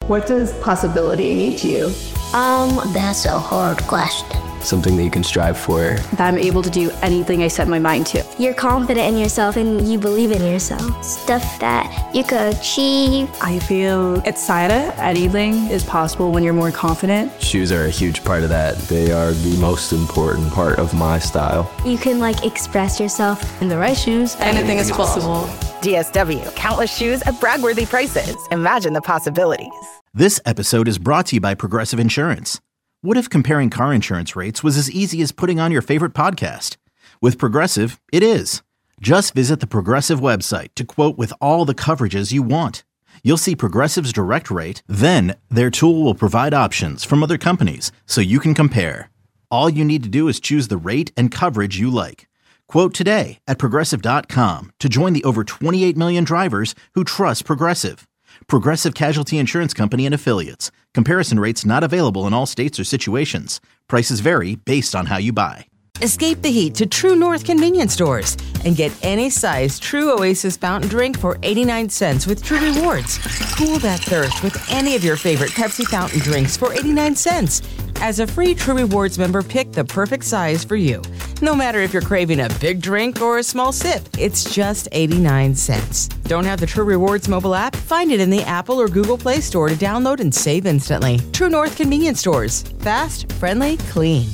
What does possibility mean to you? That's a hard question. Something that you can strive for. That I'm able to do anything I set my mind to. You're confident in yourself and you believe in yourself. Stuff that you could achieve. I feel excited. Anything is possible when you're more confident. Shoes are a huge part of that. They are the most important part of my style. You can express yourself. In the right shoes, anything is possible. DSW, countless shoes at brag-worthy prices. Imagine the possibilities. This episode is brought to you by Progressive Insurance. What if comparing car insurance rates was as easy as putting on your favorite podcast? With Progressive, it is. Just visit the Progressive website to quote with all the coverages you want. You'll see Progressive's direct rate, then their tool will provide options from other companies so you can compare. All you need to do is choose the rate and coverage you like. Quote today at Progressive.com to join the over 28 million drivers who trust Progressive. Progressive Casualty Insurance Company and Affiliates. Comparison rates not available in all states or situations. Prices vary based on how you buy. Escape the heat to True North convenience stores and get any size True Oasis fountain drink for 89 cents with True Rewards. Cool that thirst with any of your favorite Pepsi fountain drinks for 89 cents. As a free True Rewards member, pick the perfect size for you. No matter if you're craving a big drink or a small sip, it's just 89 cents. Don't have the True Rewards mobile app? Find it in the Apple or Google Play Store to download and save instantly. True North convenience stores. Fast, friendly, clean.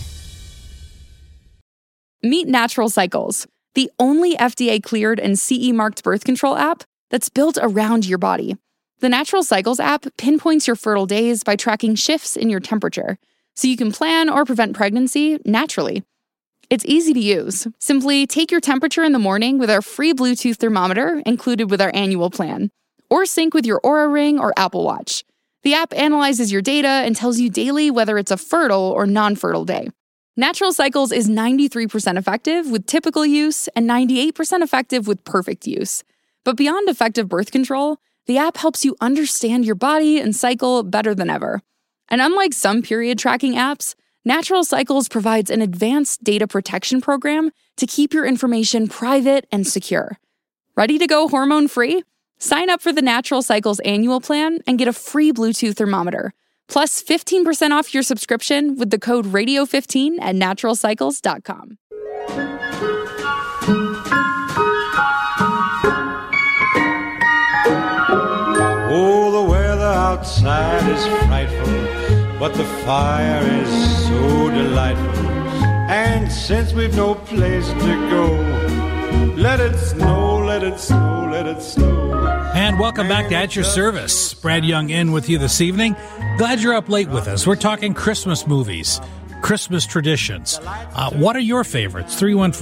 Meet Natural Cycles, the only FDA-cleared and CE-marked birth control app that's built around your body. The Natural Cycles app pinpoints your fertile days by tracking shifts in your temperature, so you can plan or prevent pregnancy naturally. It's easy to use. Simply take your temperature in the morning with our free Bluetooth thermometer included with our annual plan, or sync with your Oura Ring or Apple Watch. The app analyzes your data and tells you daily whether it's a fertile or non-fertile day. Natural Cycles is 93% effective with typical use and 98% effective with perfect use. But beyond effective birth control, the app helps you understand your body and cycle better than ever. And unlike some period tracking apps, Natural Cycles provides an advanced data protection program to keep your information private and secure. Ready to go hormone-free? Sign up for the Natural Cycles annual plan and get a free Bluetooth thermometer. Plus 15% off your subscription with the code radio15 at naturalcycles.com. Oh, the weather outside is frightful, but the fire is so delightful. And since we've no place to go, let it snow, let it snow, let it snow. And welcome back to At Your Service. Brad Young in with you this evening. Glad you're up late with us. We're talking Christmas movies, Christmas traditions. What are your favorites?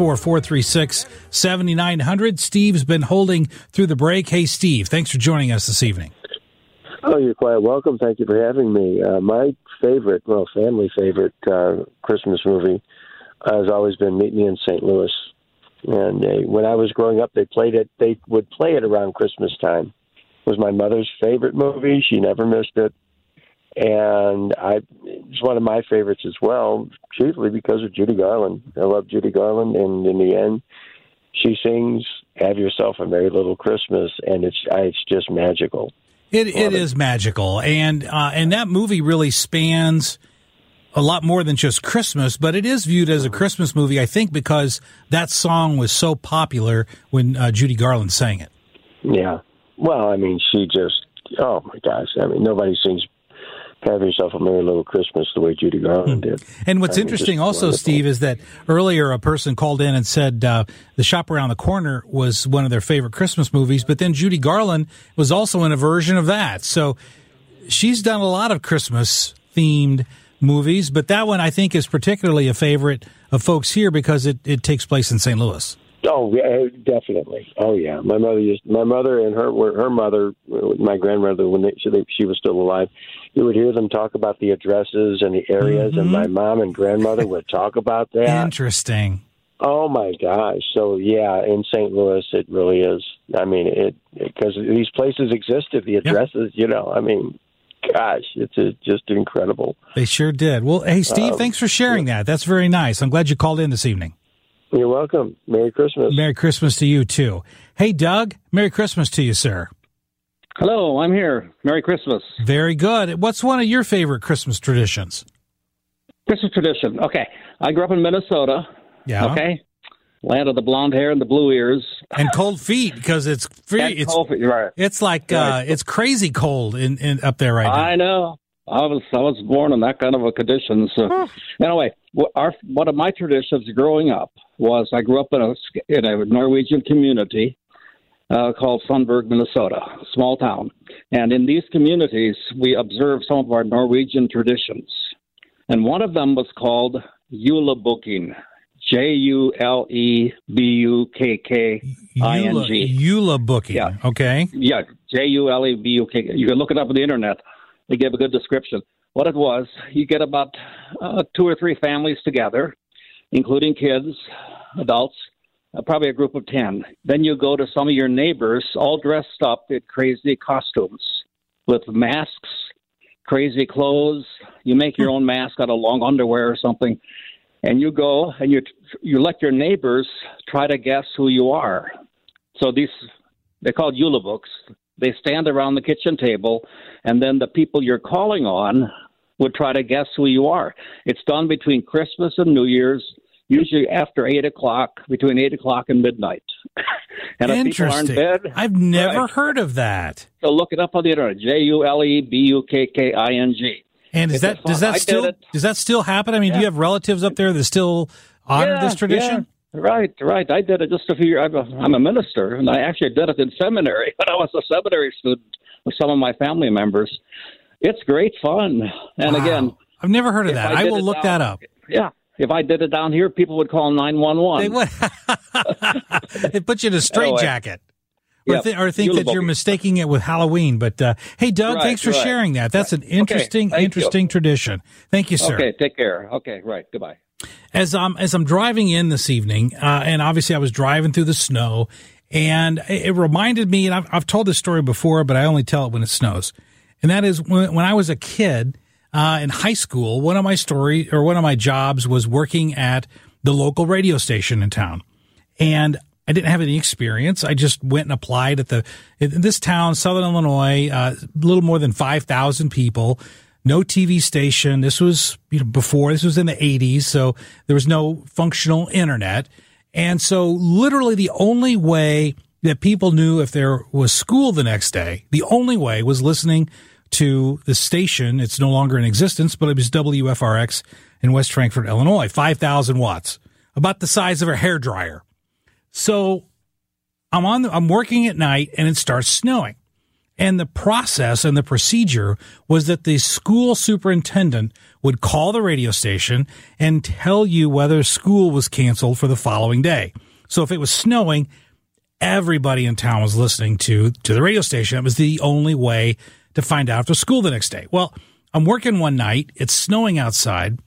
314-436-7900. Steve's been holding through the break. Hey, Steve, thanks for joining us this evening. Oh, you're quite welcome. Thank you for having me. My favorite, family favorite Christmas movie has always been Meet Me in St. Louis. And when I was growing up, they would play it around Christmas time. It was my mother's favorite movie. She never missed it. And it's one of my favorites as well, chiefly because of Judy Garland. I love Judy Garland, and in the end, she sings "Have Yourself a Merry Little Christmas," and it's just magical. It is magical, and that movie really spans a lot more than just Christmas, but it is viewed as a Christmas movie, I think, because that song was so popular when Judy Garland sang it. Yeah. Well, I mean, she just, oh my gosh. I mean, nobody sings "Have Yourself a Merry Little Christmas" the way Judy Garland did. And what's interesting also, wonderful. Steve, is that earlier a person called in and said The Shop Around the Corner was one of their favorite Christmas movies, but then Judy Garland was also in a version of that. So she's done a lot of Christmas-themed movies, but that one I think is particularly a favorite of folks here because it takes place in St. Louis. Oh, yeah, definitely. Oh, yeah. My mother and her mother, my grandmother, when she was still alive, you would hear them talk about the addresses and the areas, and my mom and grandmother would talk about that. Interesting. Oh, my gosh. So, yeah, in St. Louis, it really is. I mean, because these places existed, the addresses, I mean, gosh, it's just incredible. They sure did. Well, hey, Steve, thanks for sharing that. That's very nice. I'm glad you called in this evening. You're welcome. Merry Christmas. Merry Christmas to you, too. Hey, Doug, Merry Christmas to you, sir. Hello, I'm here. Merry Christmas. Very good. What's one of your favorite Christmas traditions? Christmas tradition. Okay. I grew up in Minnesota. Yeah. Okay. Land of the blonde hair and the blue ears. And cold feet, because it's free. Cold feet, right. It's like, it's crazy cold in up there right now. I know. I was born in that kind of a condition. So anyway, one of my traditions growing up was I grew up in a Norwegian community called Sundberg, Minnesota, a small town. And in these communities, we observed some of our Norwegian traditions. And one of them was called julebukking, Julebukking. Julebukking, yeah. Okay. Yeah, Julebukking. You can look it up on the internet. They give a good description. What it was, you get about 2 or 3 families together, including kids, adults, probably a group of 10. Then you go to some of your neighbors, all dressed up in crazy costumes with masks, crazy clothes. You make your own mask out of long underwear or something, and you go and you let your neighbors try to guess who you are. So they're called julebuks. They stand around the kitchen table, and then the people you're calling on would try to guess who you are. It's done between Christmas and New Year's, usually after 8 o'clock, between 8 o'clock and midnight. And if people are in bed, I've never heard of that. So look it up on the internet, Julebukking. And does that still happen? I mean, do you have relatives up there that still honor this tradition? Yeah. Right. I did it just a few years. I'm a minister, and I actually did it in seminary when I was a seminary student with some of my family members. It's great fun. And again, I've never heard of that. I will look that up. Yeah. If I did it down here, people would call 911. They would. They put you in a straitjacket. Or think that you're mistaking it with Halloween. But, hey, Doug, thanks for sharing that. That's an interesting tradition. Thank you, sir. Okay, take care. Okay, right. Goodbye. As I'm driving in this evening, and obviously I was driving through the snow, and it reminded me, and I've told this story before, but I only tell it when it snows. And that is when I was a kid in high school, one of my jobs was working at the local radio station in town. And I didn't have any experience. I just went and applied in this town, Southern Illinois, a little more than 5,000 people. No TV station. This was before. This was in the 80s, so there was no functional internet. And so literally the only way that people knew if there was school the next day, the only way was listening to the station. It's no longer in existence, but it was WFRX in West Frankfort, Illinois, 5,000 watts, about the size of a hairdryer. So I'm working at night, and it starts snowing. And the process and the procedure was that the school superintendent would call the radio station and tell you whether school was canceled for the following day. So if it was snowing, everybody in town was listening to the radio station. It was the only way to find out if there's school the next day. Well, I'm working one night. It's snowing outside,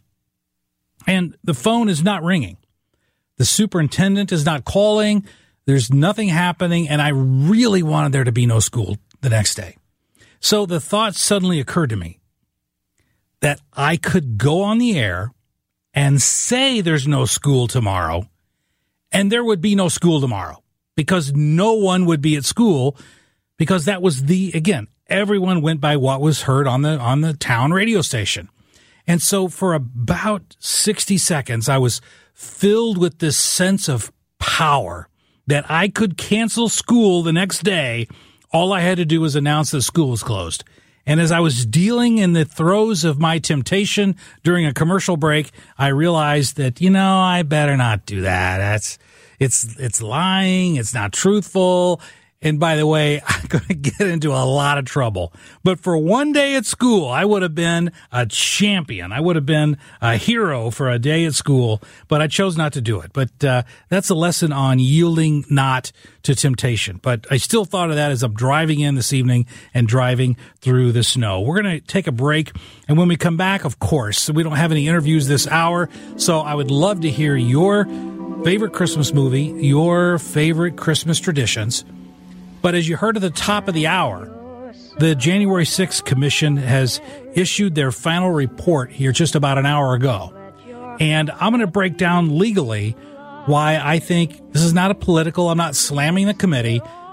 and the phone is not ringing. The superintendent is not calling. There's nothing happening, and I really wanted there to be no school the next day. So the thought suddenly occurred to me that I could go on the air and say there's no school tomorrow, and there would be no school tomorrow because no one would be at school, because that was everyone went by what was heard on the town radio station. And so for about 60 seconds, I was filled with this sense of power that I could cancel school the next day. All I had to do was announce that school was closed. And as I was dealing in the throes of my temptation during a commercial break, I realized that, I better not do that. It's lying. It's not truthful. And by the way, I'm going to get into a lot of trouble. But for one day at school, I would have been a champion. I would have been a hero for a day at school, but I chose not to do it. But that's a lesson on yielding not to temptation. But I still thought of that as I'm driving in this evening and driving through the snow. We're going to take a break. And when we come back, of course, we don't have any interviews this hour. So I would love to hear your favorite Christmas movie, your favorite Christmas traditions. But as you heard at the top of the hour, the January 6th Commission has issued their final report here just about an hour ago. And I'm going to break down legally why I think this is not a political, I'm not slamming the committee,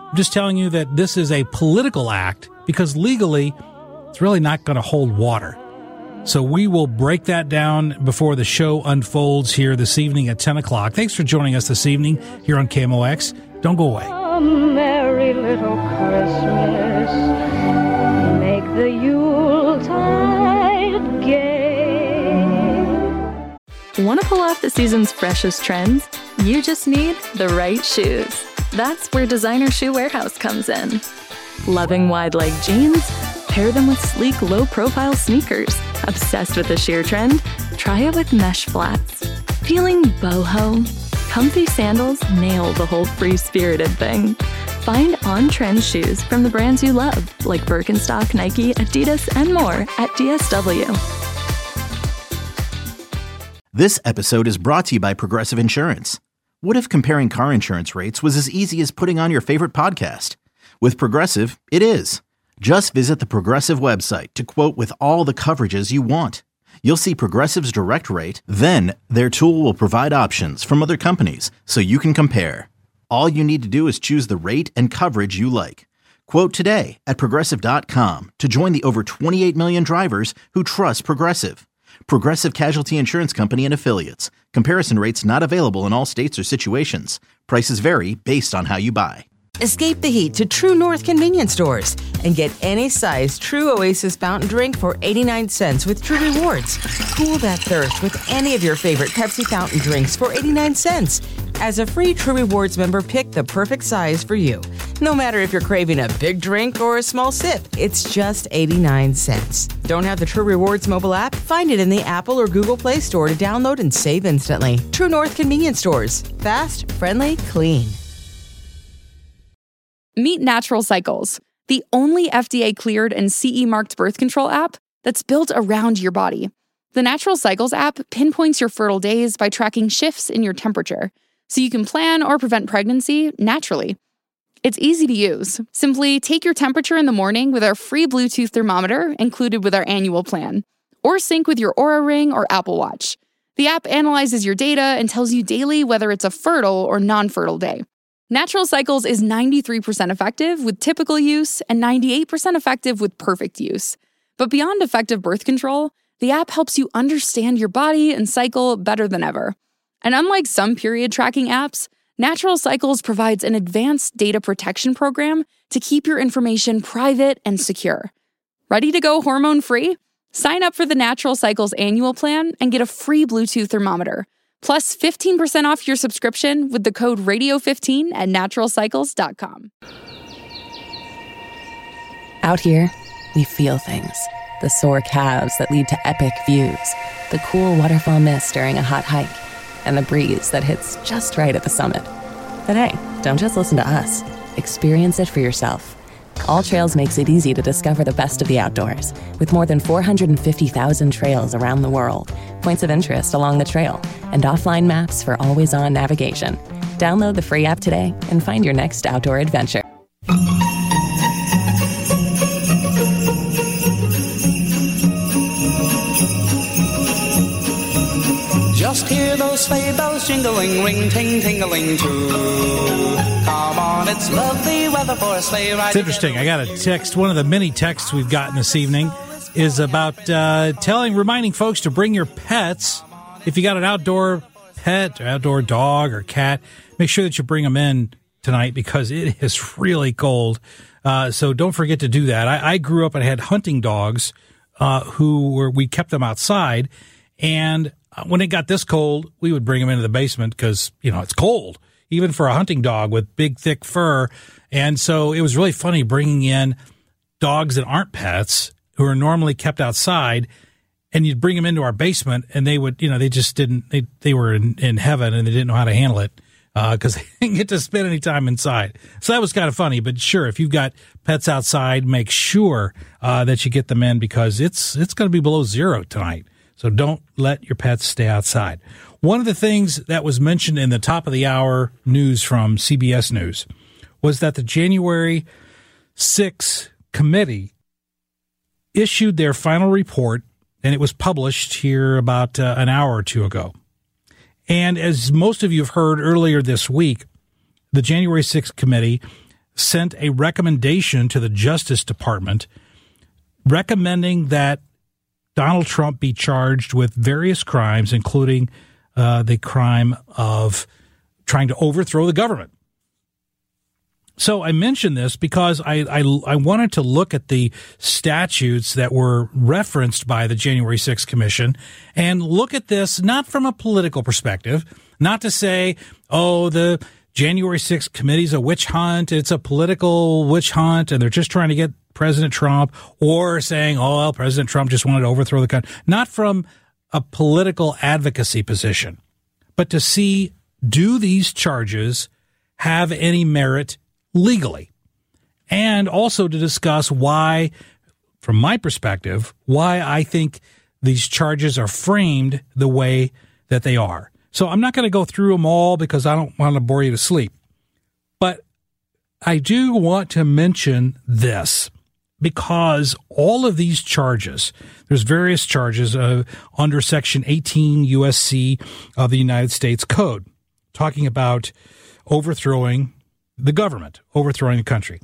I'm just telling you that this is a political act because legally it's really not going to hold water. So we will break that down before the show unfolds here this evening at 10 o'clock. Thanks for joining us this evening here on KMOX. Don't go away. A merry little Christmas, make the Yuletide gay. Want to pull off the season's freshest trends? You just need the right shoes. That's where Designer Shoe Warehouse comes in. Loving wide-leg jeans? Pair them with sleek, low-profile sneakers. Obsessed with the sheer trend? Try it with mesh flats. Feeling boho? Comfy sandals nail the whole free-spirited thing. Find on-trend shoes from the brands you love, like Birkenstock, Nike, Adidas, and more at DSW. This episode is brought to you by Progressive Insurance. What if comparing car insurance rates was as easy as putting on your favorite podcast? With Progressive, it is. Just visit the Progressive website to quote with all the coverages you want. You'll see Progressive's direct rate, then their tool will provide options from other companies so you can compare. All you need to do is choose the rate and coverage you like. Quote today at Progressive.com to join the over 28 million drivers who trust Progressive. Progressive Casualty Insurance Company and Affiliates. Comparison rates not available in all states or situations. Prices vary based on how you buy. Escape the heat to True North convenience stores and get any size True Oasis fountain drink for 89 cents with True Rewards. Cool that thirst with any of your favorite Pepsi fountain drinks for 89 cents. As a free True Rewards member, pick the perfect size for you. No matter if you're craving a big drink or a small sip, it's just 89 cents. Don't have the True Rewards mobile app? Find it in the Apple or Google Play Store to download and save instantly. True North convenience stores. Fast, friendly, clean. Meet Natural Cycles, the only FDA-cleared and CE-marked birth control app that's built around your body. The Natural Cycles app pinpoints your fertile days by tracking shifts in your temperature, so you can plan or prevent pregnancy naturally. It's easy to use. Simply take your temperature in the morning with our free Bluetooth thermometer included with our annual plan, or sync with your Oura Ring or Apple Watch. The app analyzes your data and tells you daily whether it's a fertile or non-fertile day. Natural Cycles is 93% effective with typical use and 98% effective with perfect use. But beyond effective birth control, the app helps you understand your body and cycle better than ever. And unlike some period tracking apps, Natural Cycles provides an advanced data protection program to keep your information private and secure. Ready to go hormone-free? Sign up for the Natural Cycles annual plan and get a free Bluetooth thermometer. Plus 15% off your subscription with the code radio15 at naturalcycles.com. Out here, we feel things. The sore calves that lead to epic views, the cool waterfall mist during a hot hike, and the breeze that hits just right at the summit. But hey, don't just listen to us. Experience it for yourself. All Trails makes it easy to discover the best of the outdoors, with more than 450,000 trails around the world, points of interest along the trail, and offline maps for always-on navigation. Download the free app today and find your next outdoor adventure. Just hear those sleigh bells jingling, ring, ting, tingling too. Come on, it's lovely weather for a sleigh ride. It's interesting. I got a text. One of the many texts we've gotten this evening is about reminding folks to bring your pets. If you got an outdoor pet, or outdoor dog or cat, make sure that you bring them in tonight because it is really cold. So don't forget to do that. I grew up and had hunting dogs we kept them outside, and when it got this cold, we would bring them into the basement because, it's cold, even for a hunting dog with big, thick fur. And so it was really funny bringing in dogs that aren't pets who are normally kept outside, and you'd bring them into our basement and they would, they just didn't, they were in heaven and they didn't know how to handle it because they didn't get to spend any time inside. So that was kind of funny. But sure, if you've got pets outside, make sure that you get them in because it's going to be below zero tonight. So don't let your pets stay outside. One of the things that was mentioned in the top of the hour news from CBS News was that the January 6th committee issued their final report, and it was published here about an hour or two ago. And as most of you have heard earlier this week, the January 6th committee sent a recommendation to the Justice Department recommending that Donald Trump be charged with various crimes, including the crime of trying to overthrow the government. So I mention this because I wanted to look at the statutes that were referenced by the January 6th Commission and look at this not from a political perspective, not to say, oh, the January 6th committee's a witch hunt, it's a political witch hunt, and they're just trying to get President Trump, or saying, oh, well, President Trump just wanted to overthrow the country. Not from a political advocacy position, but to see, do these charges have any merit legally? And also to discuss why, from my perspective, why I think these charges are framed the way that they are. So I'm not going to go through them all because I don't want to bore you to sleep. But I do want to mention this because all of these charges, there's various charges under Section 18 USC of the United States Code, talking about overthrowing the government, overthrowing the country.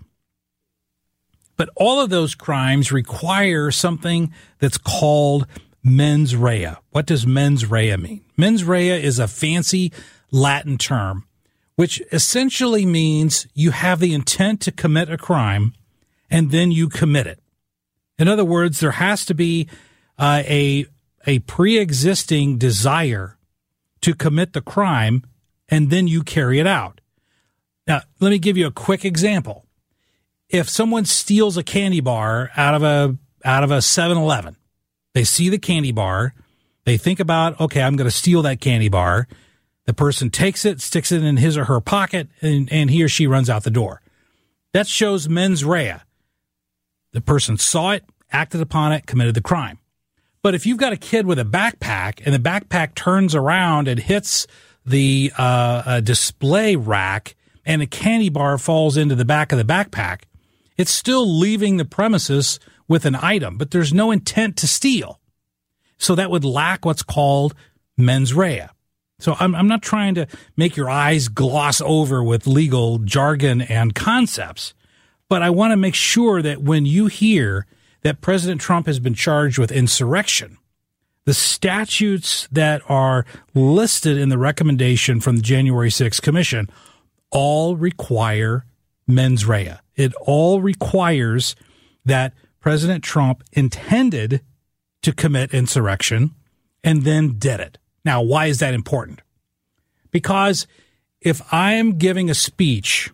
But all of those crimes require something that's called mens rea. What does mens rea mean? Mens rea is a fancy Latin term, which essentially means you have the intent to commit a crime and then you commit it. In other words, there has to be a pre-existing desire to commit the crime and then you carry it out. Now, let me give you a quick example. If someone steals a candy bar out of a 7-Eleven, they see the candy bar, they think about, okay, I'm going to steal that candy bar. The person takes it, sticks it in his or her pocket, and he or she runs out the door. That shows mens rea. The person saw it, acted upon it, committed the crime. But if you've got a kid with a backpack and the backpack turns around and hits the display rack and a candy bar falls into the back of the backpack, it's still leaving the premises with an item, but there's no intent to steal. So that would lack what's called mens rea. So I'm not trying to make your eyes gloss over with legal jargon and concepts, but I want to make sure that when you hear that President Trump has been charged with insurrection, the statutes that are listed in the recommendation from the January 6th Commission all require mens rea. It all requires that President Trump intended to commit insurrection and then did it. Now, why is that important? Because if I am giving a speech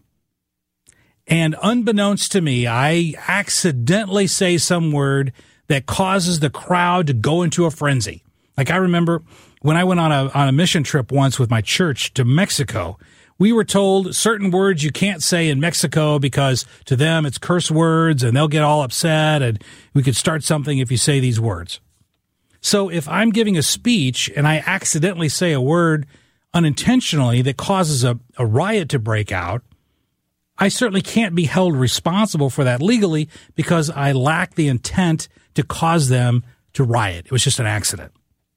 and unbeknownst to me, I accidentally say some word that causes the crowd to go into a frenzy. Like I remember when I went on a mission trip once with my church to Mexico, we were told certain words you can't say in Mexico because to them it's curse words and they'll get all upset and we could start something if you say these words. So if I'm giving a speech and I accidentally say a word unintentionally that causes a riot to break out, I certainly can't be held responsible for that legally because I lack the intent to cause them to riot. It was just an accident.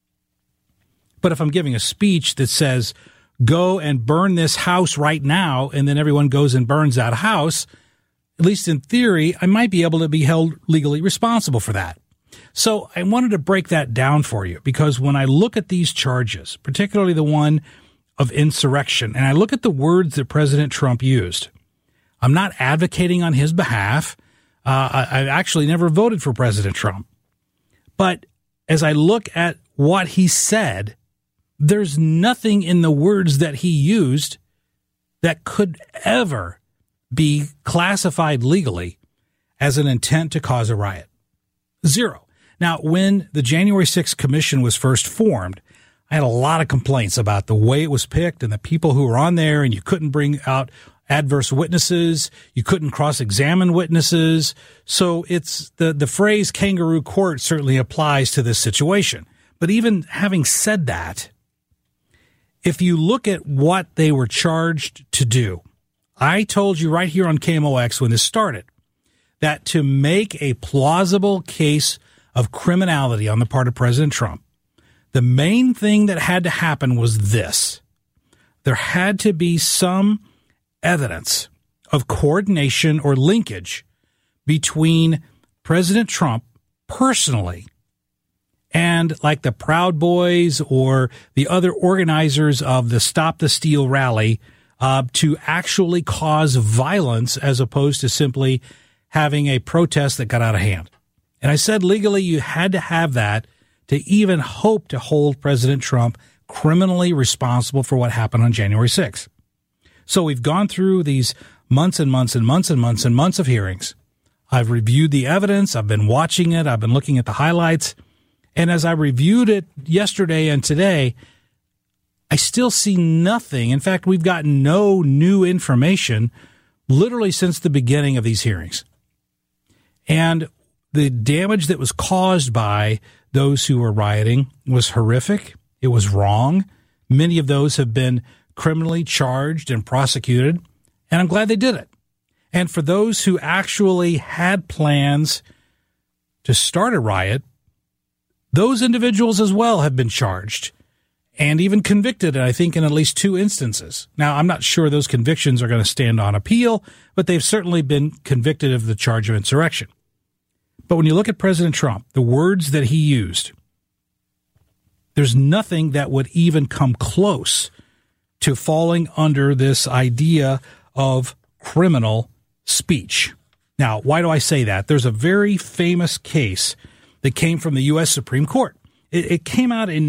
But if I'm giving a speech that says, go and burn this house right now, and then everyone goes and burns that house, at least in theory, I might be able to be held legally responsible for that. So I wanted to break that down for you because when I look at these charges, particularly the one of insurrection, and I look at the words that President Trump used, I'm not advocating on his behalf. I actually never voted for President Trump. But as I look at what he said, there's nothing in the words that he used that could ever be classified legally as an intent to cause a riot. Zero. Now, when the January 6th Commission was first formed, I had a lot of complaints about the way it was picked and the people who were on there, and you couldn't bring out adverse witnesses. You couldn't cross-examine witnesses. So it's the phrase kangaroo court certainly applies to this situation. But even having said that, if you look at what they were charged to do, I told you right here on KMOX when this started that to make a plausible case of criminality on the part of President Trump, the main thing that had to happen was this. There had to be some evidence of coordination or linkage between President Trump personally and like the Proud Boys or the other organizers of the Stop the Steal rally to actually cause violence as opposed to simply having a protest that got out of hand. And I said legally you had to have that to even hope to hold President Trump criminally responsible for what happened on January 6th. So we've gone through these months and months and months and months and months of hearings. I've reviewed the evidence. I've been watching it. I've been looking at the highlights. And as I reviewed it yesterday and today, I still see nothing. In fact, we've gotten no new information literally since the beginning of these hearings. And the damage that was caused by those who were rioting was horrific. It was wrong. Many of those have been criminally charged and prosecuted, and I'm glad they did it. And for those who actually had plans to start a riot, those individuals as well have been charged and even convicted, I think, in at least 2 instances. Now, I'm not sure those convictions are going to stand on appeal, but they've certainly been convicted of the charge of insurrection. But when you look at President Trump, the words that he used, there's nothing that would even come close to falling under this idea of criminal speech. Now, why do I say that? There's a very famous case that came from the U.S. Supreme Court. It came out in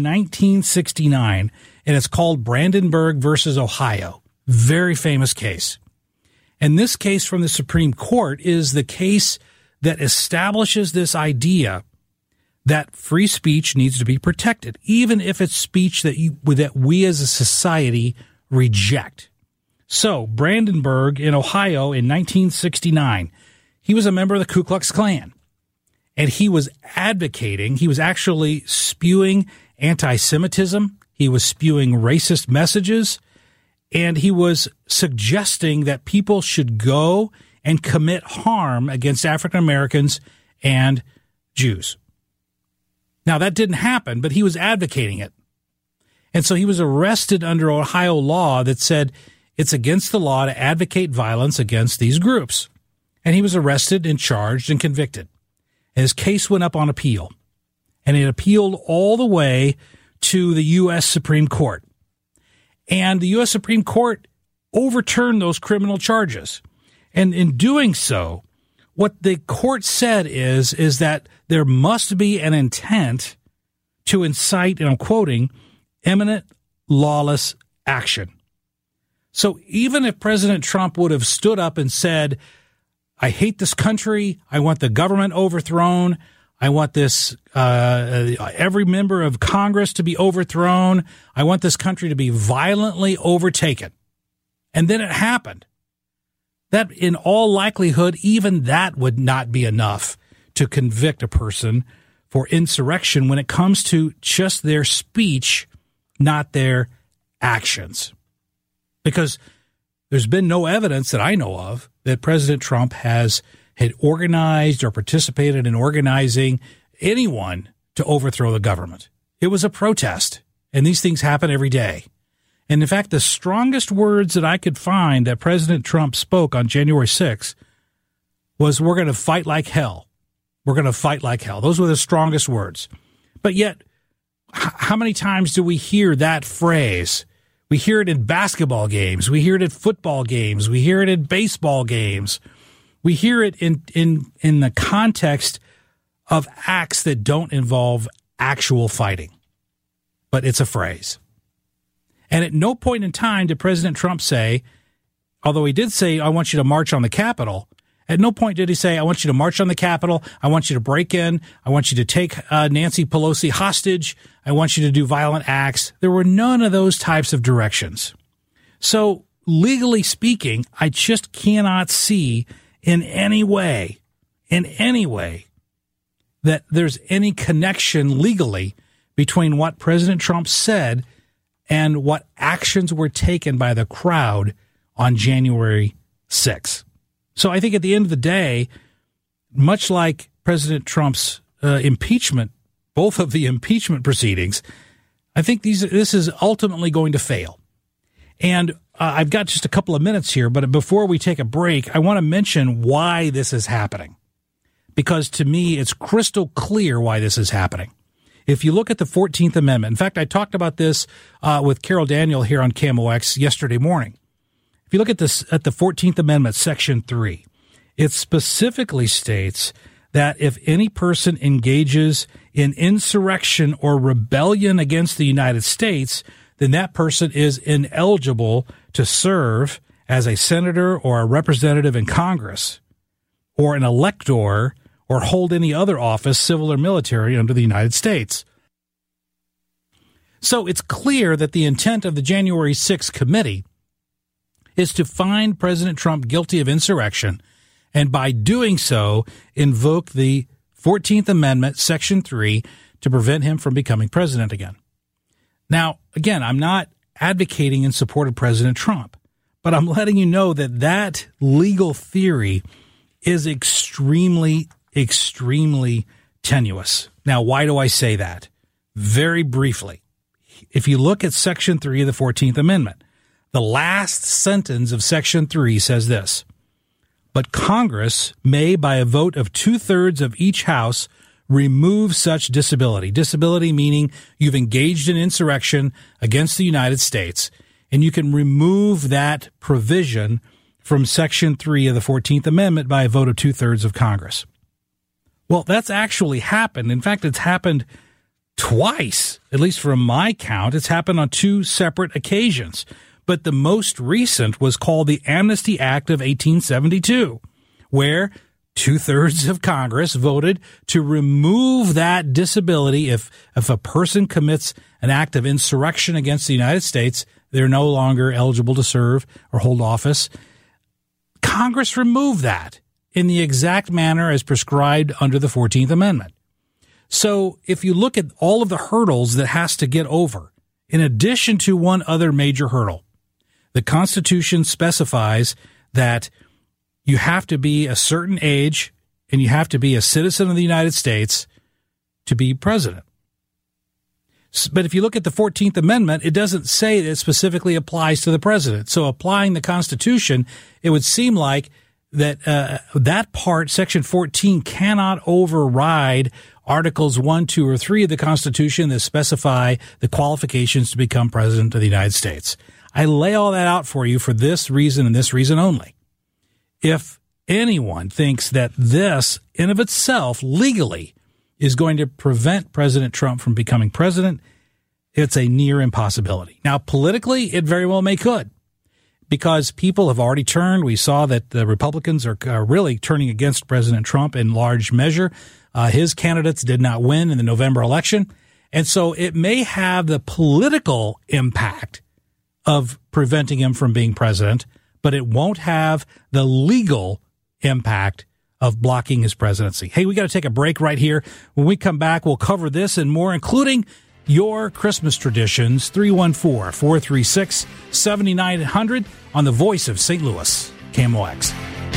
1969, and it's called Brandenburg versus Ohio. Very famous case. And this case from the Supreme Court is the case that establishes this idea that free speech needs to be protected, even if it's speech that we as a society reject. So, Brandenburg in Ohio in 1969, he was a member of the Ku Klux Klan, and he was advocating, he was actually spewing anti-Semitism, he was spewing racist messages, and he was suggesting that people should go and commit harm against African Americans and Jews. Now, that didn't happen, but he was advocating it. And so he was arrested under Ohio law that said it's against the law to advocate violence against these groups. And he was arrested and charged and convicted. And his case went up on appeal. And it appealed all the way to the U.S. Supreme Court. And the U.S. Supreme Court overturned those criminal charges. And in doing so, what the court said is that there must be an intent to incite, and I'm quoting, imminent lawless action. So even if President Trump would have stood up and said, I hate this country, I want the government overthrown, I want this every member of Congress to be overthrown, I want this country to be violently overtaken, and then it happened, that in all likelihood, even that would not be enough to convict a person for insurrection when it comes to just their speech, not their actions. Because there's been no evidence that I know of that President Trump had organized or participated in organizing anyone to overthrow the government. It was a protest, and these things happen every day. And in fact, the strongest words that I could find that President Trump spoke on January 6th was, we're going to fight like hell. We're going to fight like hell. Those were the strongest words. But yet, how many times do we hear that phrase? We hear it in basketball games. We hear it at football games. We hear it in baseball games. We hear it in the context of acts that don't involve actual fighting. But it's a phrase. And at no point in time did President Trump say, although he did say, I want you to march on the Capitol, at no point did he say, I want you to march on the Capitol, I want you to break in, I want you to take Nancy Pelosi hostage, I want you to do violent acts. There were none of those types of directions. So legally speaking, I just cannot see in any way, that there's any connection legally between what President Trump said and what actions were taken by the crowd on January 6th. So I think at the end of the day, much like President Trump's impeachment, both of the impeachment proceedings, I think this is ultimately going to fail. And I've got just a couple of minutes here, but before we take a break, I want to mention why this is happening. Because to me, it's crystal clear why this is happening. If you look at the 14th Amendment, in fact, I talked about this with Carol Daniel here on KMOX yesterday morning. If you look at this, at the 14th Amendment, Section 3, it specifically states that if any person engages in insurrection or rebellion against the United States, then that person is ineligible to serve as a senator or a representative in Congress or an elector or hold any other office, civil or military, under the United States. So it's clear that the intent of the January 6th committee is to find President Trump guilty of insurrection and by doing so invoke the 14th Amendment, Section 3, to prevent him from becoming president again. Now, again, I'm not advocating in support of President Trump, but I'm letting you know that that legal theory is extremely tenuous. Now, why do I say that? Very briefly, if you look at Section 3 of the 14th Amendment, the last sentence of Section 3 says this: but Congress may, by a vote of 2/3 of each house, remove such disability. Disability meaning you've engaged in insurrection against the United States, and you can remove that provision from Section 3 of the 14th Amendment by a vote of 2/3 of Congress. Well, that's actually happened. In fact, it's happened twice, at least from my count. It's happened on two separate occasions. But the most recent was called the Amnesty Act of 1872, where 2/3 of Congress voted to remove that disability. If a person commits an act of insurrection against the United States, they're no longer eligible to serve or hold office. Congress removed that in the exact manner as prescribed under the 14th Amendment. So if you look at all of the hurdles that has to get over, in addition to one other major hurdle, the Constitution specifies that you have to be a certain age and you have to be a citizen of the United States to be president. But if you look at the 14th Amendment, it doesn't say that it specifically applies to the president. So applying the Constitution, it would seem like that that part, Section 14, cannot override Articles 1, 2, or 3 of the Constitution that specify the qualifications to become president of the United States. I lay all that out for you for this reason and this reason only. If anyone thinks that this in of itself legally is going to prevent President Trump from becoming president, it's a near impossibility. Now, politically, it very well may could, because people have already turned. We saw that the Republicans are really turning against President Trump in large measure. His candidates did not win in the November election. And so it may have the political impact of preventing him from being president, but it won't have the legal impact of blocking his presidency. Hey, we got to take a break right here. When we come back, we'll cover this and more, including your Christmas traditions. 314-436-7900 on the Voice of St. Louis, KMOX.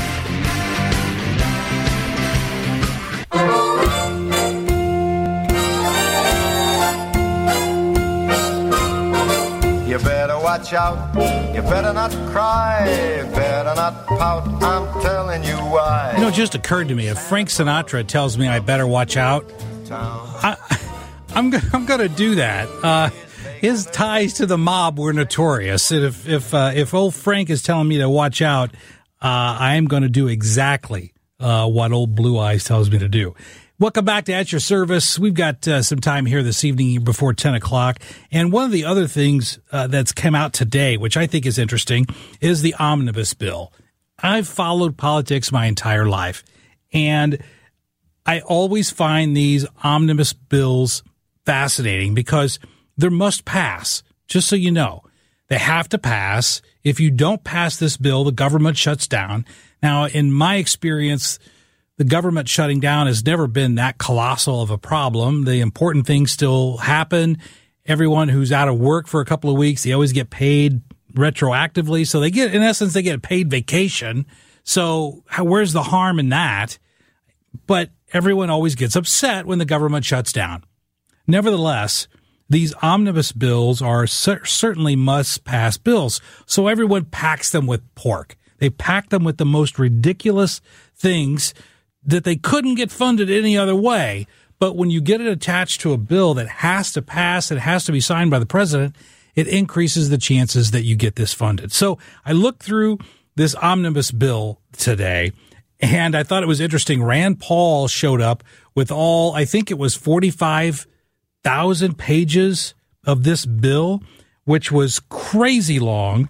You better watch out, you better not cry, better not pout, I'm telling you why. You know, it just occurred to me, if Frank Sinatra tells me I better watch out, I'm going to do that. His ties to the mob were notorious. And if old Frank is telling me to watch out, I am going to do exactly what old Blue Eyes tells me to do. Welcome back to At Your Service. We've got some time here this evening before 10 o'clock. And one of the other things that's come out today, which I think is interesting, is the omnibus bill. I've followed politics my entire life, and I always find these omnibus bills fascinating because they must pass, just so you know. They have to pass. If you don't pass this bill, the government shuts down. Now, in my experience, the government shutting down has never been that colossal of a problem. The important things still happen. Everyone who's out of work for a couple of weeks, they always get paid retroactively. So they get, in essence, they get a paid vacation. So where's the harm in that? But everyone always gets upset when the government shuts down. Nevertheless, these omnibus bills are certainly must-pass bills. So everyone packs them with pork. They pack them with the most ridiculous things that they couldn't get funded any other way. But when you get it attached to a bill that has to pass, it has to be signed by the president, it increases the chances that you get this funded. So I looked through this omnibus bill today, and I thought it was interesting. Rand Paul showed up with I think it was 45,000 pages of this bill, which was crazy long.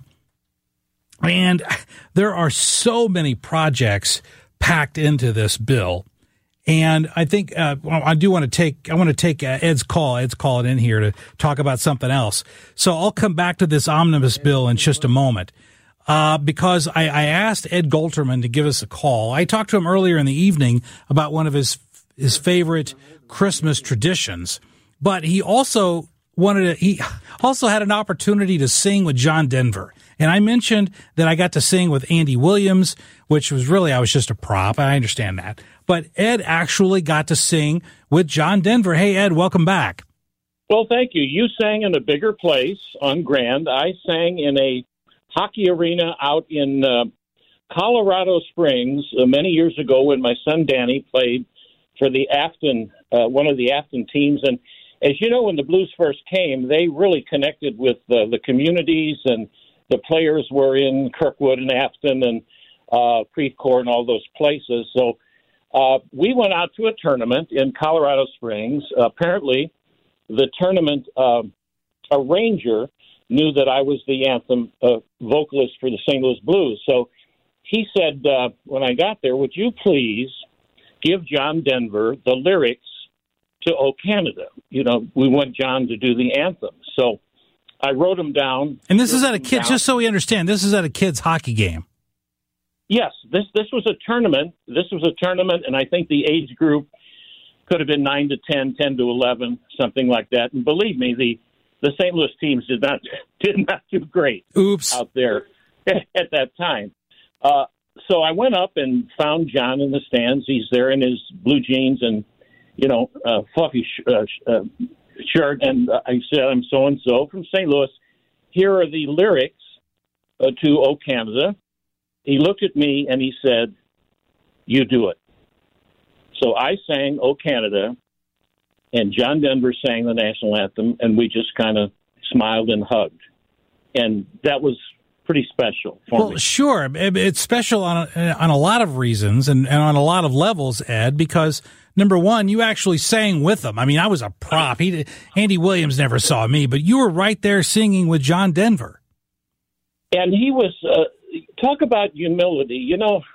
And there are so many projects packed into this bill. And I think I want to take Ed's call. Ed's calling in here to talk about something else. So I'll come back to this omnibus bill in just a moment. Because I asked Ed Golterman to give us a call. I talked to him earlier in the evening about one of his favorite Christmas traditions, but he also had an opportunity to sing with John Denver. And I mentioned that I got to sing with Andy Williams, which was really, I was just a prop. I understand that. But Ed actually got to sing with John Denver. Hey, Ed, welcome back. Well, thank you. You sang in a bigger place on Grand. I sang in a hockey arena out in Colorado Springs many years ago when my son Danny played for the Afton, one of the Afton teams. And as you know, when the Blues first came, they really connected with the communities, and the players were in Kirkwood and Afton and Creve Coeur and all those places. So we went out to a tournament in Colorado Springs. Apparently, the tournament arranger knew that I was the anthem vocalist for the St. Louis Blues. So he said, when I got there, would you please give John Denver the lyrics to "O Canada"? You know, we want John to do the anthem. So I wrote them down. And this is at a kid, just so we understand, this is at a kid's hockey game. Yes, this was a tournament. This was a tournament, and I think the age group could have been 9 to 10, 10 to 11, something like that. And believe me, the St. Louis teams did not do great. Oops. Out there at that time. So I went up and found John in the stands. He's there in his blue jeans and, fluffy shirt. And I said, I'm so-and-so from St. Louis. Here are the lyrics to "O Canada." He looked at me and he said, "You do it." So I sang "O Canada," and John Denver sang the national anthem, and we just kind of smiled and hugged. And that was pretty special for me. Well, sure. It's special on a lot of reasons and on a lot of levels, Ed, because, number one, you actually sang with them. I mean, I was a prop. Andy Williams never saw me, but you were right there singing with John Denver. And he was, talk about humility.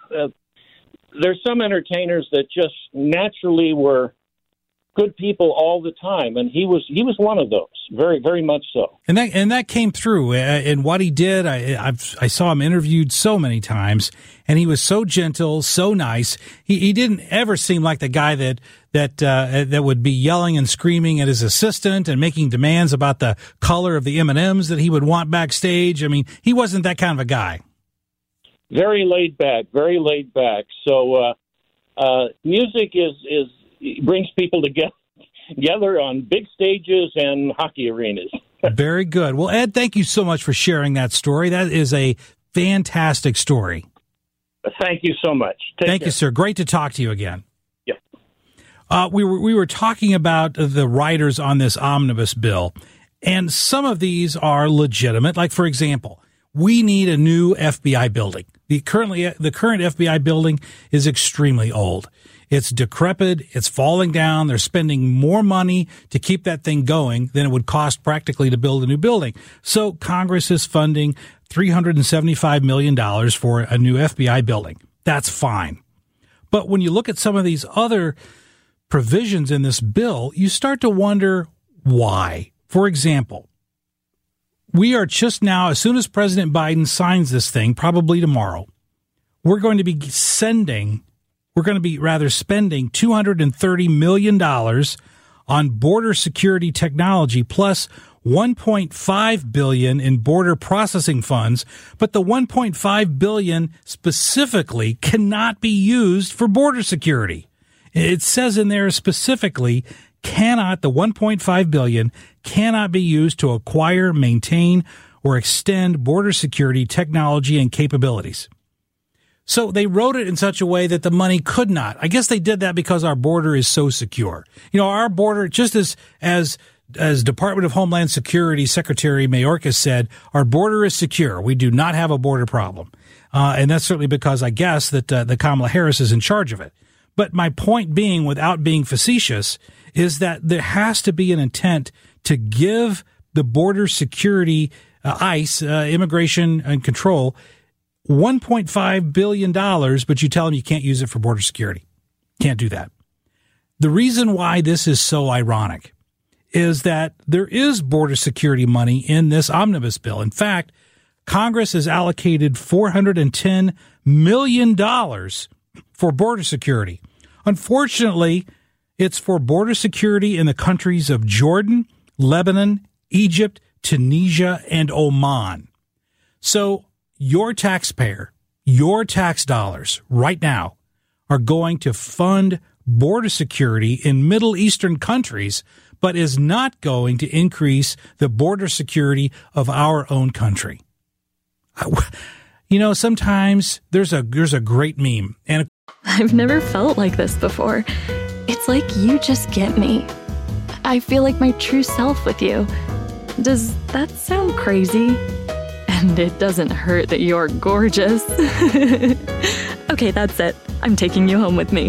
There's some entertainers that just naturally were good people all the time, and he was one of those, very, very much so. And that came through in what he did. I saw him interviewed so many times, and he was so gentle, so nice. He didn't ever seem like the guy that would be yelling and screaming at his assistant and making demands about the color of the M&Ms that he would want backstage. I mean, he wasn't that kind of a guy. Very laid back, very laid back. So music is brings people together on big stages and hockey arenas. Very good. Well, Ed, thank you so much for sharing that story. That is a fantastic story. Thank you so much. Thank you, sir. Great to talk to you again. Yep. We were talking about the writers on this omnibus bill, and some of these are legitimate. Like, for example, we need a new FBI building. The current FBI building is extremely old. It's decrepit. It's falling down. They're spending more money to keep that thing going than it would cost practically to build a new building. So Congress is funding $375 million for a new FBI building. That's fine. But when you look at some of these other provisions in this bill, you start to wonder why. For example, we are just now, as soon as President Biden signs this thing, probably tomorrow, we're going to be spending $230 million on border security technology, plus $1.5 billion in border processing funds. But the $1.5 billion specifically cannot be used for border security. It says in there specifically the $1.5 billion cannot be used to acquire, maintain, or extend border security technology and capabilities. So they wrote it in such a way that the money could not. I guess they did that because our border is so secure. You know, our border, just as Department of Homeland Security Secretary Mayorkas said, our border is secure. We do not have a border problem. And that's certainly because I guess that the Kamala Harris is in charge of it. But my point being, without being facetious, is that there has to be an intent to give the border security, ICE, Immigration and Control, $1.5 billion, but you tell them you can't use it for border security. Can't do that. The reason why this is so ironic is that there is border security money in this omnibus bill. In fact, Congress has allocated $410 million for border security. Unfortunately, it's for border security in the countries of Jordan, Lebanon, Egypt, Tunisia, and Oman. So your taxpayer, your tax dollars right now are going to fund border security in Middle Eastern countries, but is not going to increase the border security of our own country. You know, sometimes there's a great meme, and I've never felt like this before. It's like you just get me. I feel like my true self with you. Does that sound crazy? And it doesn't hurt that you're gorgeous. Okay, that's it. I'm taking you home with me.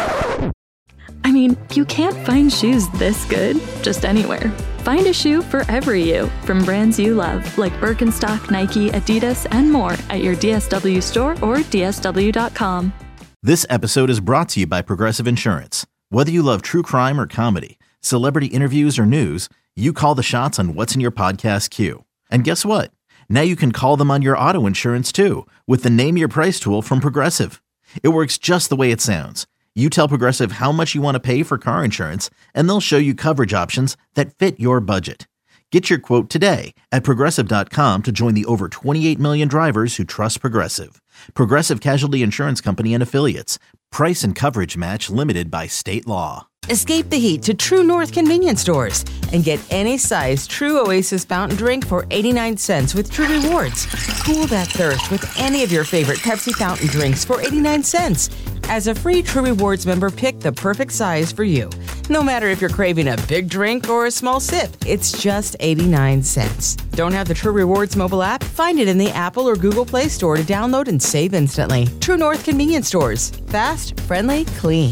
I mean, you can't find shoes this good just anywhere. Find a shoe for every you from brands you love, like Birkenstock, Nike, Adidas, and more at your DSW store or DSW.com. This episode is brought to you by Progressive Insurance. Whether you love true crime or comedy, celebrity interviews or news, you call the shots on what's in your podcast queue. And guess what? Now you can call them on your auto insurance too with the Name Your Price tool from Progressive. It works just the way it sounds. You tell Progressive how much you want to pay for car insurance, and they'll show you coverage options that fit your budget. Get your quote today at Progressive.com to join the over 28 million drivers who trust Progressive. Progressive Casualty Insurance Company and Affiliates. Price and coverage match limited by state law. Escape the heat to True North convenience stores and get any size True Oasis fountain drink for 89 cents with True Rewards. Cool that thirst with any of your favorite Pepsi fountain drinks for 89 cents. As a free True Rewards member, pick the perfect size for you. No matter if you're craving a big drink or a small sip, it's just 89 cents. Don't have the True Rewards mobile app? Find it in the Apple or Google Play Store to download and save instantly. True North convenience stores. Fast, friendly, clean.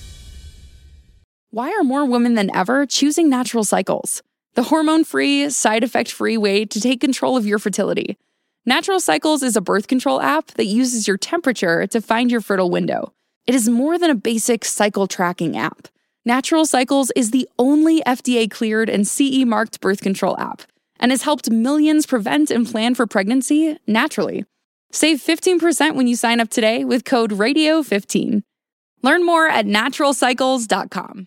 Why are more women than ever choosing Natural Cycles? The hormone-free, side-effect-free way to take control of your fertility. Natural Cycles is a birth control app that uses your temperature to find your fertile window. It is more than a basic cycle tracking app. Natural Cycles is the only FDA-cleared and CE-marked birth control app and has helped millions prevent and plan for pregnancy naturally. Save 15% when you sign up today with code RADIO15. Learn more at naturalcycles.com.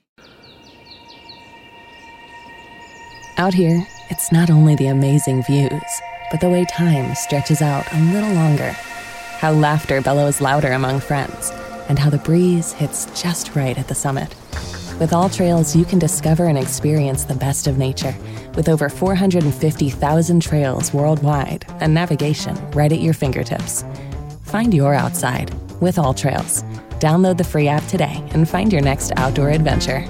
Out here, it's not only the amazing views, but the way time stretches out a little longer. How laughter bellows louder among friends, and how the breeze hits just right at the summit. With All Trails, you can discover and experience the best of nature, with over 450,000 trails worldwide and navigation right at your fingertips. Find your outside with All Trails. Download the free app today and find your next outdoor adventure.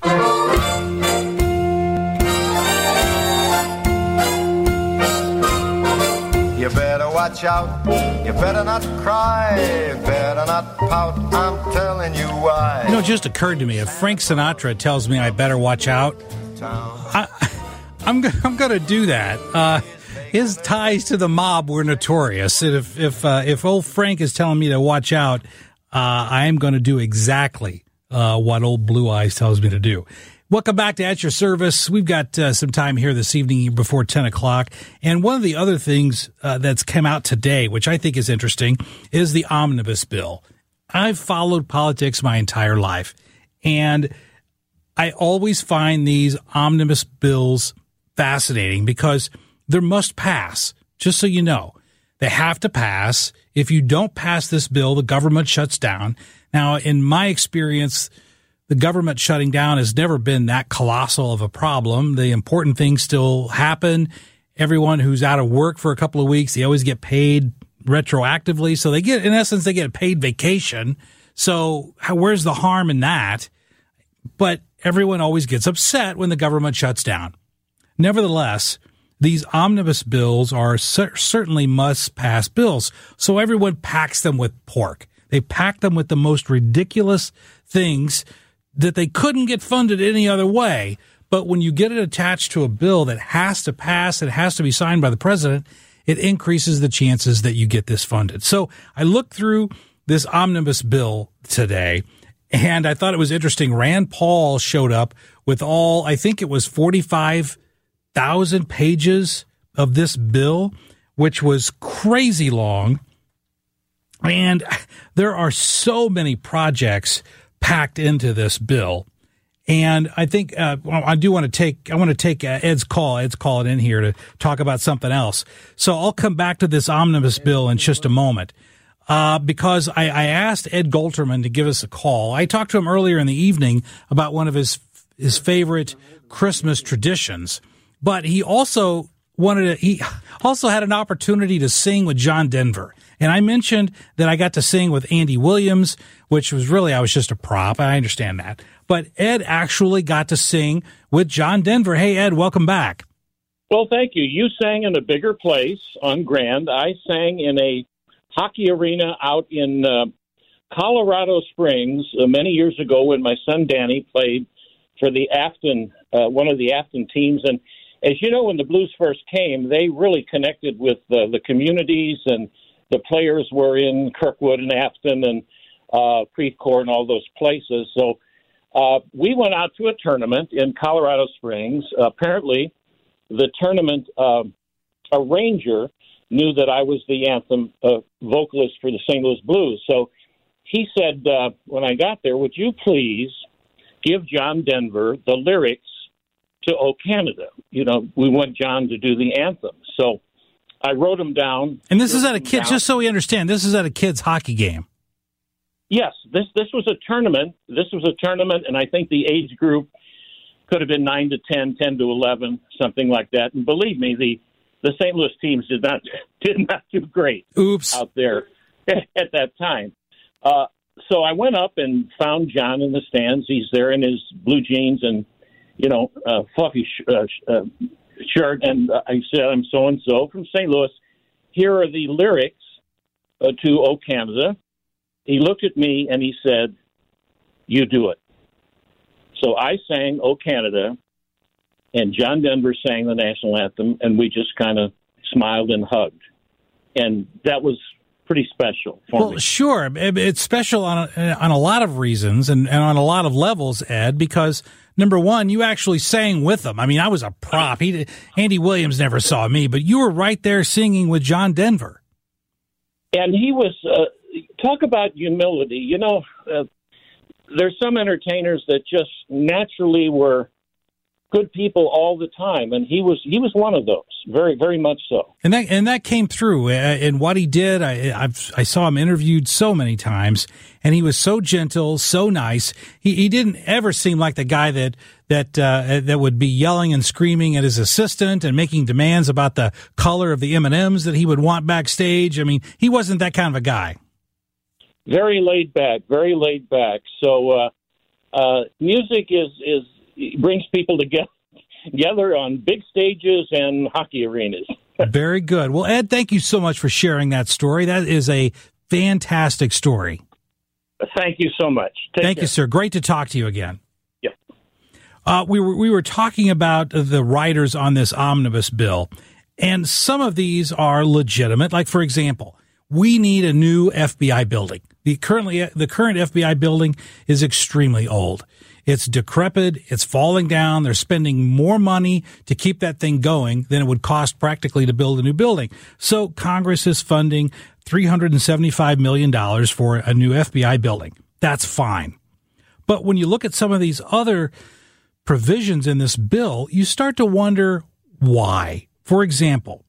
You better watch out, you better not cry, better not pout, I'm telling you why. You know, it just occurred to me, if Frank Sinatra tells me I better watch out, I'm going to do that. His ties to the mob were notorious. And if old Frank is telling me to watch out, I am going to do exactly what old Blue Eyes tells me to do. Welcome back to At Your Service. We've got some time here this evening before 10 o'clock. And one of the other things that's come out today, which I think is interesting, is the omnibus bill. I've followed politics my entire life, and I always find these omnibus bills fascinating because they must pass, just so you know. They have to pass. If you don't pass this bill, the government shuts down. Now, in my experience, the government shutting down has never been that colossal of a problem. The important things still happen. Everyone who's out of work for a couple of weeks, they always get paid retroactively. So they get, in essence, they get a paid vacation. So where's the harm in that? But everyone always gets upset when the government shuts down. Nevertheless, these omnibus bills are certainly must-pass bills. So everyone packs them with pork. They pack them with the most ridiculous things that they couldn't get funded any other way. But when you get it attached to a bill that has to pass, it has to be signed by the president, it increases the chances that you get this funded. So I looked through this omnibus bill today, and I thought it was interesting. Rand Paul showed up with I think it was 45,000 pages of this bill, which was crazy long. And there are so many projects packed into this bill. And I think I want to take Ed's call. Ed's calling in here to talk about something else. So I'll come back to this omnibus bill in just a moment. Because I asked Ed Golterman to give us a call. I talked to him earlier in the evening about one of his favorite Christmas traditions, but he also had an opportunity to sing with John Denver. And I mentioned that I got to sing with Andy Williams, which was really, I was just a prop. I understand that. But Ed actually got to sing with John Denver. Hey, Ed, welcome back. Well, thank you. You sang in a bigger place on Grand. I sang in a hockey arena out in Colorado Springs many years ago when my son Danny played for the Afton, one of the Afton teams. And as you know, when the Blues first came, they really connected with the communities, and the players were in Kirkwood and Afton and Creve Coeur and all those places. So we went out to a tournament in Colorado Springs. Apparently, the tournament arranger knew that I was the anthem vocalist for the St. Louis Blues. So he said, when I got there, would you please give John Denver the lyrics to "O Canada"? You know, we want John to do the anthem. So I wrote them down. And this is at a kid, just so we understand, this is at a kid's hockey game. Yes, this was a tournament. This was a tournament, and I think the age group could have been 9 to 10, 10 to 11, something like that. And believe me, the St. Louis teams did not do great. Oops. Out there at that time. So I went up and found John in the stands. He's there in his blue jeans and, fluffy shirt. And I said, I'm so-and-so from St. Louis. Here are the lyrics to "O Canada." He looked at me and he said, "You do it." So I sang "O Canada," and John Denver sang the national anthem, and we just kind of smiled and hugged. And that was pretty special for me. Sure. It's special on a lot of reasons and on a lot of levels, Ed, because, number one, you actually sang with them. I mean, I was a prop. Andy Williams never saw me, but you were right there singing with John Denver. And he was, talk about humility. There's some entertainers that just naturally were good people all the time, and he was one of those, very, very much so. And that came through in what he did. I saw him interviewed so many times, and he was so gentle, so nice. He didn't ever seem like the guy that would be yelling and screaming at his assistant and making demands about the color of the M&Ms that he would want backstage. I mean, he wasn't that kind of a guy. Very laid back, very laid back. So music brings people together on big stages and hockey arenas. Very good. Well, Ed, thank you so much for sharing that story. That is a fantastic story. Thank you so much. Thank you, sir. Great to talk to you again. Yep. We were talking about the writers on this omnibus bill, and some of these are legitimate. Like, for example, we need a new FBI building. The current FBI building is extremely old. It's decrepit. It's falling down. They're spending more money to keep that thing going than it would cost practically to build a new building. So Congress is funding $375 million for a new FBI building. That's fine. But when you look at some of these other provisions in this bill, you start to wonder why. For example,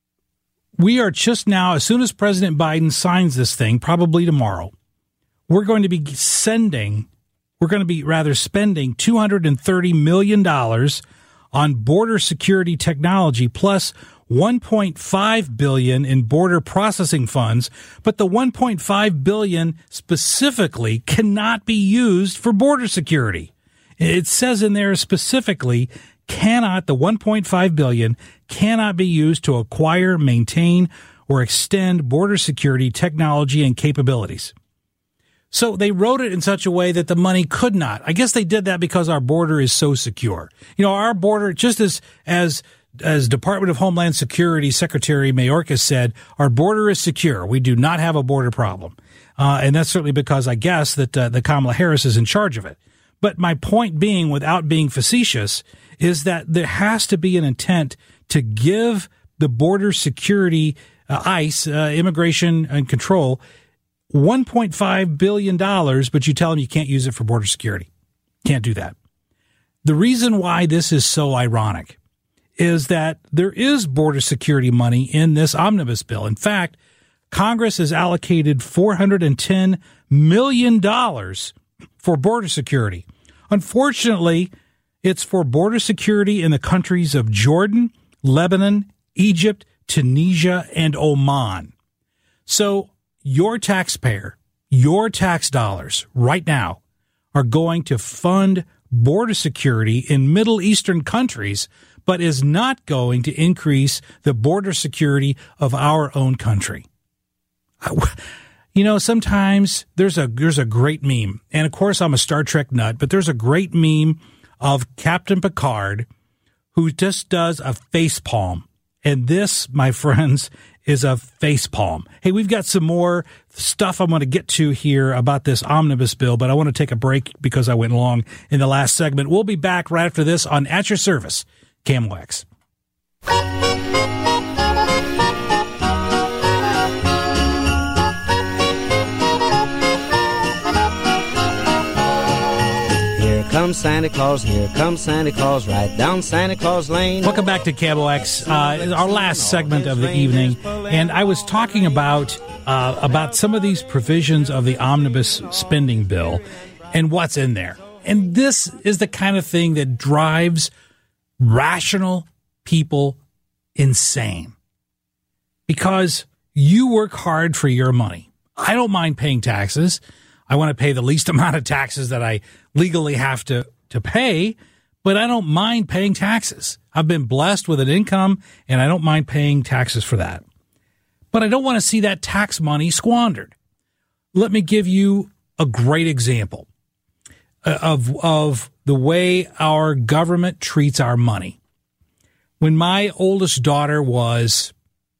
we are just now, as soon as President Biden signs this thing, probably tomorrow, we're going to be sending we're going to be rather spending $230 million on border security technology plus $1.5 billion in border processing funds, but the $1.5 billion specifically cannot be used for border security. It says in there specifically, the $1.5 billion cannot be used to acquire, maintain, or extend border security technology and capabilities. So they wrote it in such a way that the money could not. I guess they did that because our border is so secure. You know, our border, just as Department of Homeland Security Secretary Mayorkas said, our border is secure. We do not have a border problem. And that's certainly because I guess that the Kamala Harris is in charge of it. But my point being, without being facetious, is that there has to be an intent to give the border security, ICE, Immigration and Control, $1.5 billion, but you tell them you can't use it for border security. Can't do that. The reason why this is so ironic is that there is border security money in this omnibus bill. In fact, Congress has allocated $410 million for border security. Unfortunately, it's for border security in the countries of Jordan, Lebanon, Egypt, Tunisia, and Oman. So your taxpayer, your tax dollars right now are going to fund border security in Middle Eastern countries, but is not going to increase the border security of our own country. You know, sometimes there's a great meme, and of course I'm a Star Trek nut, but there's a great meme of Captain Picard who just does a face palm. And this, my friends, is a face palm. Hey, we've got some more stuff I'm going to get to here about this omnibus bill, but I want to take a break because I went long in the last segment. We'll be back right after this on At Your Service, KMOX. Comes Santa Claus, here comes Santa Claus, right down Santa Claus Lane. Welcome back to KMOX, our last segment of the evening, and I was talking about some of these provisions of the omnibus spending bill and what's in there. And this is the kind of thing that drives rational people insane because you work hard for your money. I don't mind paying taxes. I want to pay the least amount of taxes that I legally have to pay, but I don't mind paying taxes. I've been blessed with an income, and I don't mind paying taxes for that. But I don't want to see that tax money squandered. Let me give you a great example of the way our government treats our money. When my oldest daughter was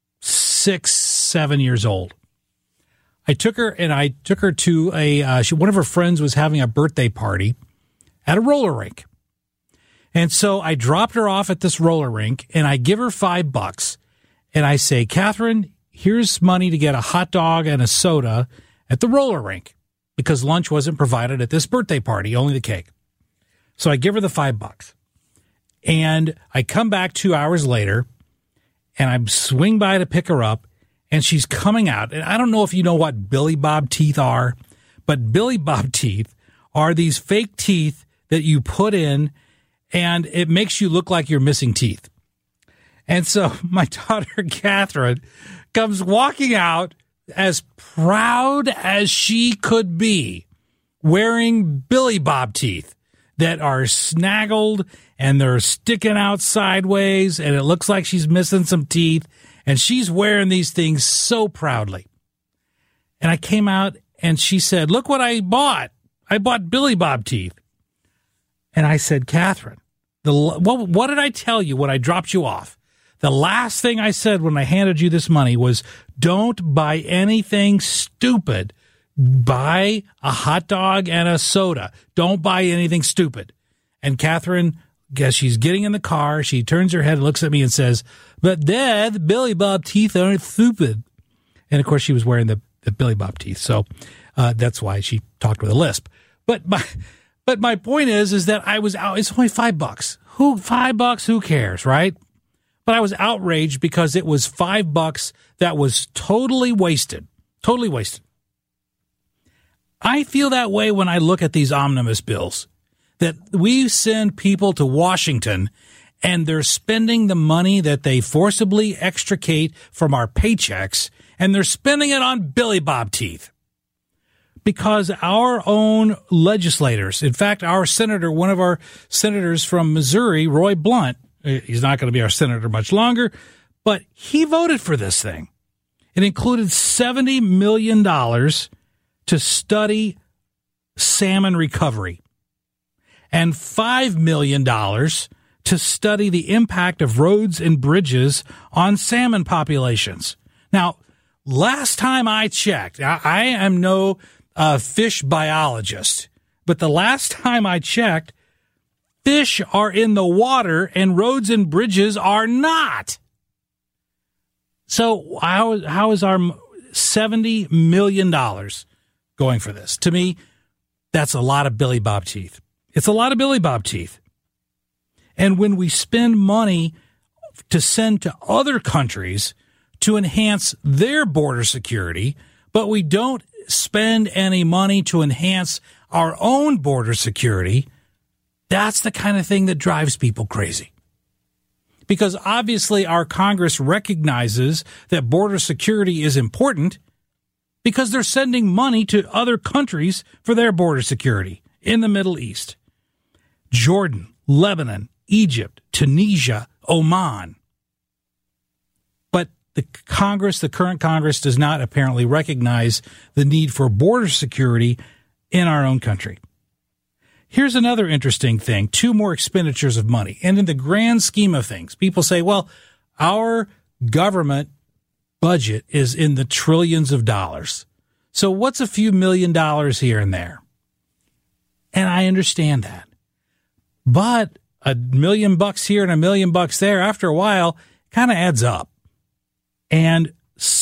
6-7 years old, I took her to one of her friends was having a birthday party at a roller rink. And so I dropped her off at this roller rink and I give her $5 and I say, Catherine, here's money to get a hot dog and a soda at the roller rink because lunch wasn't provided at this birthday party, only the cake. So I give her the $5 and I come back 2 hours later and I swing by to pick her up. And she's coming out. And I don't know if you know what Billy Bob teeth are, but Billy Bob teeth are these fake teeth that you put in, and it makes you look like you're missing teeth. And so my daughter, Catherine, comes walking out as proud as she could be, wearing Billy Bob teeth that are snaggled and they're sticking out sideways, and it looks like she's missing some teeth. And she's wearing these things so proudly. And I came out and she said, look what I bought. I bought Billy Bob teeth. And I said, Catherine, what did I tell you when I dropped you off? The last thing I said when I handed you this money was, don't buy anything stupid. Buy a hot dog and a soda. Don't buy anything stupid. And Catherine, as she's getting in the car, she turns her head and looks at me and says, but Dad, the Billy Bob teeth aren't stupid. And of course she was wearing the Billy Bob teeth. So that's why she talked with a lisp. But my point is that I was out. It's only $5. $5? Who cares, right? But I was outraged because it was $5 that was totally wasted. Totally wasted. I feel that way when I look at these omnibus bills, that we send people to Washington and they're spending the money that they forcibly extricate from our paychecks, and they're spending it on Billy Bob teeth. Because our own legislators, in fact, our senator, one of our senators from Missouri, Roy Blunt, he's not going to be our senator much longer, but he voted for this thing. It included $70 million to study salmon recovery and $5 million to study the impact of roads and bridges on salmon populations. Now, last time I checked, I am no fish biologist, but the last time I checked, fish are in the water and roads and bridges are not. So how is our $70 million going for this? To me, that's a lot of Billy Bob teeth. It's a lot of Billy Bob teeth. And when we spend money to send to other countries to enhance their border security, but we don't spend any money to enhance our own border security, that's the kind of thing that drives people crazy. Because obviously our Congress recognizes that border security is important because they're sending money to other countries for their border security in the Middle East. Jordan, Lebanon, Egypt, Tunisia, Oman. But the current Congress does not apparently recognize the need for border security in our own country. Here's another interesting thing, 2 more expenditures of money. And in the grand scheme of things, people say, well, our government budget is in the trillions of dollars. So what's a few $1 million here and there? And I understand that. But $1 million here and $1 million there, after a while, kind of adds up. And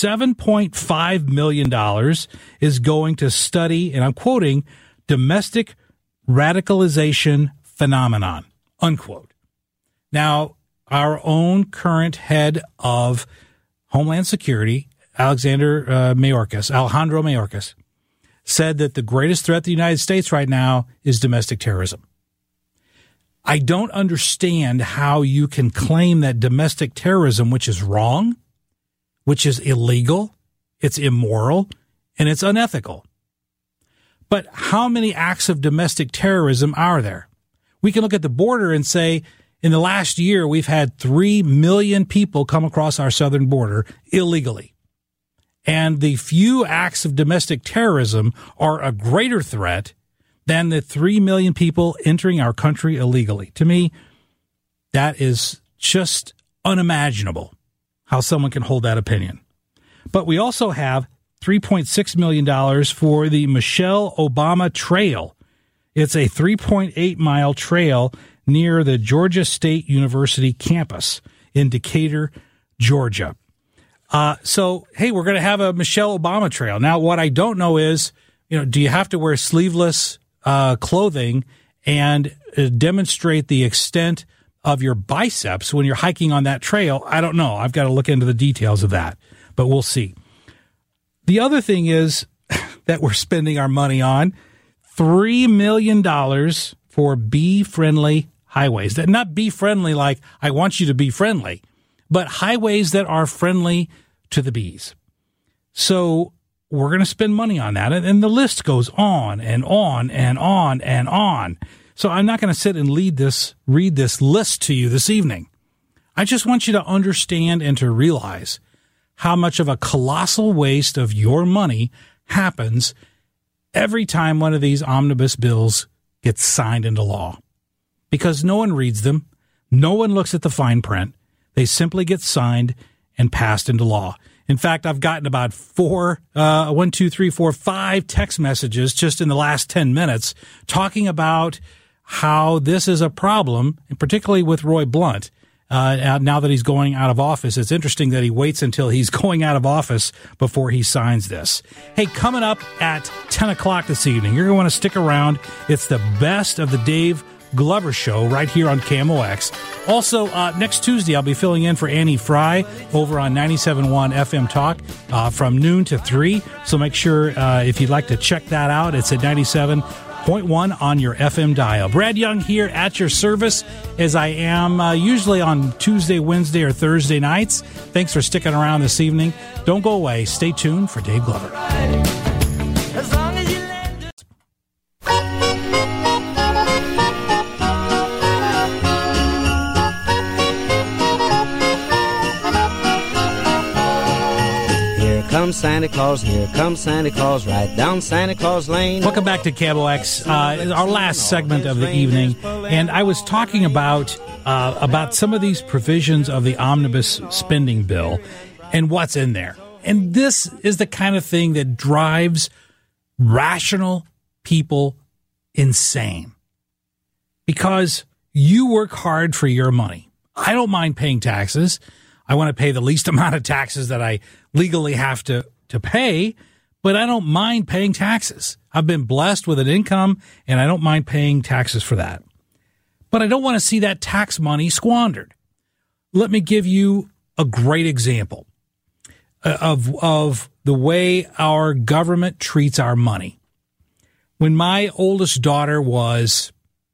$7.5 million is going to study, and I'm quoting, domestic radicalization phenomenon, unquote. Now, our own current head of Homeland Security, Alejandro Mayorkas, said that the greatest threat to the United States right now is domestic terrorism. I don't understand how you can claim that domestic terrorism, which is wrong, which is illegal, it's immoral, and it's unethical. But how many acts of domestic terrorism are there? We can look at the border and say, in the last year, we've had 3 million people come across our southern border illegally. And the few acts of domestic terrorism are a greater threat than the 3 million people entering our country illegally. To me, that is just unimaginable how someone can hold that opinion. But we also have $3.6 million for the Michelle Obama Trail. It's a 3.8-mile trail near the Georgia State University campus in Decatur, Georgia. So, hey, we're going to have a Michelle Obama Trail. Now, what I don't know is, do you have to wear sleeveless clothing and demonstrate the extent of your biceps when you're hiking on that trail? I don't know. I've got to look into the details of that, but we'll see. The other thing is that we're spending our money on $3 million for bee-friendly highways. That not bee-friendly like I want you to be friendly, but highways that are friendly to the bees. So we're going to spend money on that. And the list goes on and on and on and on. So I'm not going to sit and read this list to you this evening. I just want you to understand and to realize how much of a colossal waste of your money happens every time one of these omnibus bills gets signed into law. Because no one reads them. No one looks at the fine print. They simply get signed and passed into law. In fact, I've gotten about 5 text messages just in the last 10 minutes talking about how this is a problem, and particularly with Roy Blunt. Now that he's going out of office, it's interesting that he waits until he's going out of office before he signs this. Hey, coming up at 10 o'clock this evening, you're going to want to stick around. It's the best of the Dave Glover Show right here on KMOX. Also, next Tuesday, I'll be filling in for Annie Fry over on 97.1 FM Talk from noon to 3. So make sure if you'd like to check that out, it's at 97.1 on your FM dial. Brad Young here at your service, as I am usually on Tuesday, Wednesday, or Thursday nights. Thanks for sticking around this evening. Don't go away. Stay tuned for Dave Glover. Come Santa Claus, here comes Santa Claus, right down Santa Claus Lane. Welcome back to KMOX, our last segment of the evening, and I was talking about some of these provisions of the omnibus spending bill and what's in there. And this is the kind of thing that drives rational people insane, because you work hard for your money. I don't mind paying taxes. I want to pay the least amount of taxes that I legally have to pay, but I don't mind paying taxes. I've been blessed with an income, and I don't mind paying taxes for that. But I don't want to see that tax money squandered. Let me give you a great example of the way our government treats our money. When my oldest daughter was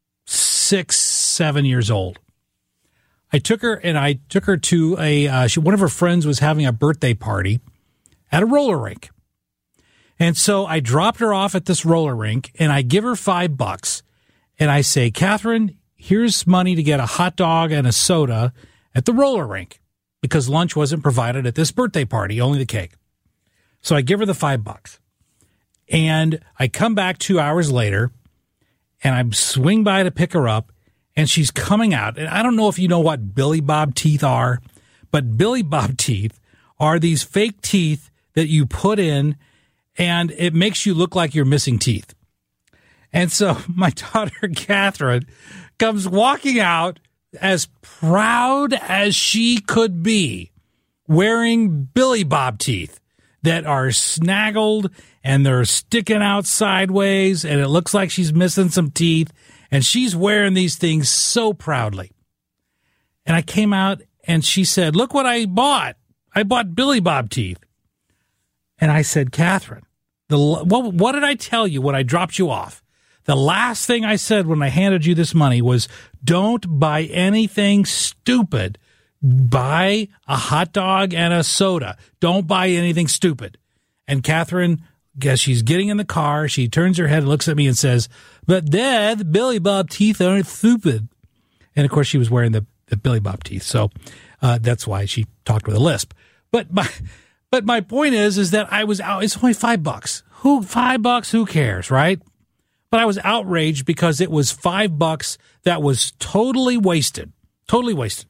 6-7 years old, I took her to one of her friends was having a birthday party at a roller rink. And so I dropped her off at this roller rink, and I give her $5, and I say, Catherine, here's money to get a hot dog and a soda at the roller rink, because lunch wasn't provided at this birthday party, only the cake. So I give her the $5, and I come back 2 hours later, and I swing by to pick her up, and she's coming out. And I don't know if you know what Billy Bob teeth are, but Billy Bob teeth are these fake teeth that you put in, and it makes you look like you're missing teeth. And so my daughter, Catherine, comes walking out as proud as she could be, wearing Billy Bob teeth that are snaggled and they're sticking out sideways, and it looks like she's missing some teeth. And she's wearing these things so proudly. And I came out, and she said, look what I bought. I bought Billy Bob teeth. And I said, Catherine, what did I tell you when I dropped you off? The last thing I said when I handed you this money was, don't buy anything stupid. Buy a hot dog and a soda. Don't buy anything stupid. And Catherine, as she's getting in the car, she turns her head and looks at me and says, but Dad, the Billy Bob teeth aren't stupid. And of course, she was wearing the Billy Bob teeth. So that's why she talked with a lisp. But my point is that I was out. It's only $5. $5? Who cares, right? But I was outraged because it was $5 that was totally wasted. Totally wasted.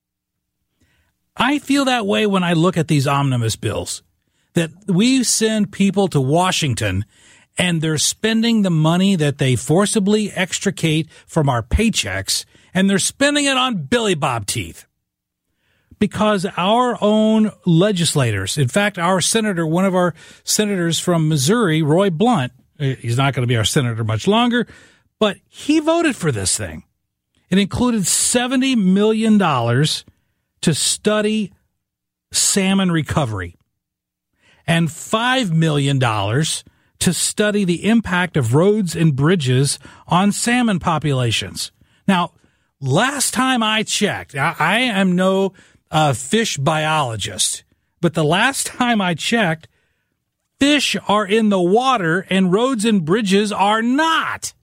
I feel that way when I look at these omnibus bills, that we send people to Washington and they're spending the money that they forcibly extricate from our paychecks, and they're spending it on Billy Bob teeth. Because our own legislators, in fact, our senator, one of our senators from Missouri, Roy Blunt, he's not going to be our senator much longer, but he voted for this thing. It included $70 million to study salmon recovery and $5 million to study the impact of roads and bridges on salmon populations. Now, last time I checked, I am no fish biologist, but the last time I checked, fish are in the water and roads and bridges are not.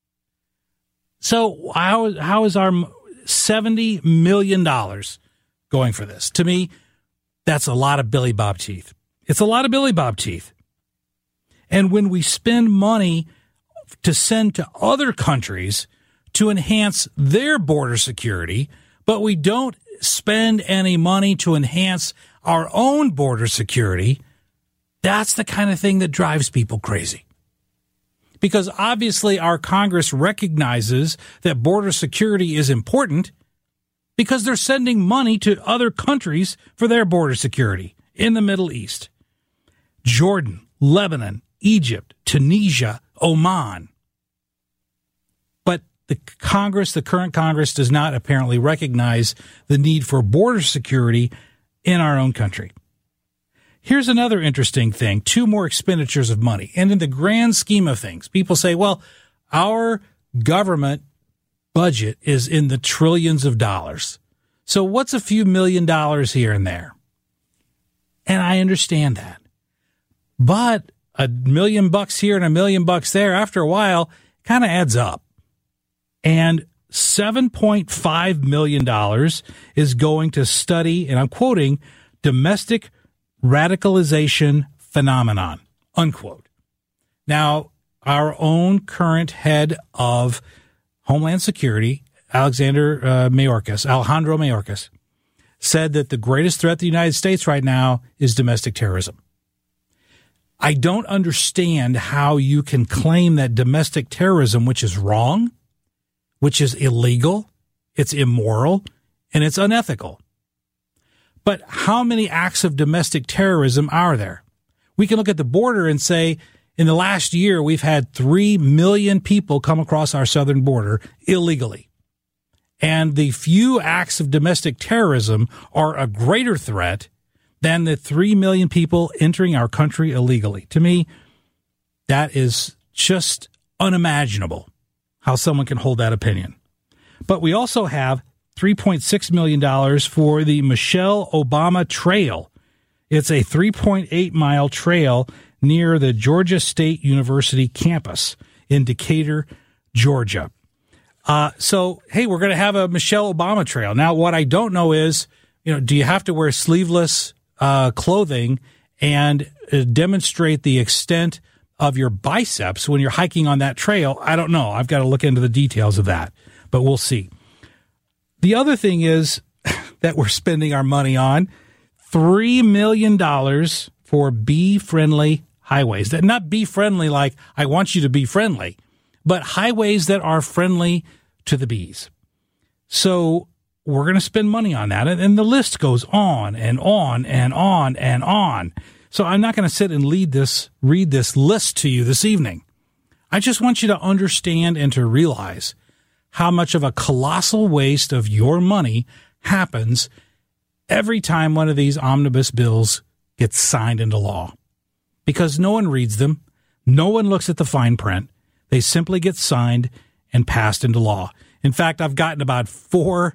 So how is our $70 million going for this? To me, that's a lot of Billy Bob teeth. It's a lot of Billy Bob teeth. And when we spend money to send to other countries to enhance their border security, but we don't spend any money to enhance our own border security, that's the kind of thing that drives people crazy. Because obviously our Congress recognizes that border security is important because they're sending money to other countries for their border security in the Middle East. Jordan, Lebanon, Egypt, Tunisia, Oman. But the current Congress does not apparently recognize the need for border security in our own country. Here's another interesting thing, 2 more expenditures of money. And in the grand scheme of things, people say, well, our government budget is in the trillions of dollars. So what's a few $1 million here and there? And I understand that. But $1 million here and $1 million there, after a while, kind of adds up. And $7.5 million is going to study, and I'm quoting, domestic radicalization phenomenon, unquote. Now, our own current head of Homeland Security, Alejandro Mayorkas, said that the greatest threat to the United States right now is domestic terrorism. I don't understand how you can claim that domestic terrorism, which is wrong, which is illegal, it's immoral, and it's unethical. But how many acts of domestic terrorism are there? We can look at the border and say, in the last year, we've had 3 million people come across our southern border illegally. And the few acts of domestic terrorism are a greater threat than the 3 million people entering our country illegally. To me, that is just unimaginable how someone can hold that opinion. But we also have $3.6 million for the Michelle Obama Trail. It's a 3.8-mile trail near the Georgia State University campus in Decatur, Georgia. So, hey, we're going to have a Michelle Obama Trail. Now, what I don't know is, do you have to wear sleeveless clothing and demonstrate the extent of your biceps when you're hiking on that trail? I don't know. I've got to look into the details of that, but we'll see. The other thing is that we're spending our money on $3 million for bee-friendly highways. That not bee-friendly like I want you to be friendly, but highways that are friendly to the bees. So we're going to spend money on that. And the list goes on and on and on and on. So I'm not going to sit and read this list to you this evening. I just want you to understand and to realize how much of a colossal waste of your money happens every time one of these omnibus bills gets signed into law. Because no one reads them. No one looks at the fine print. They simply get signed and passed into law. In fact, I've gotten about 5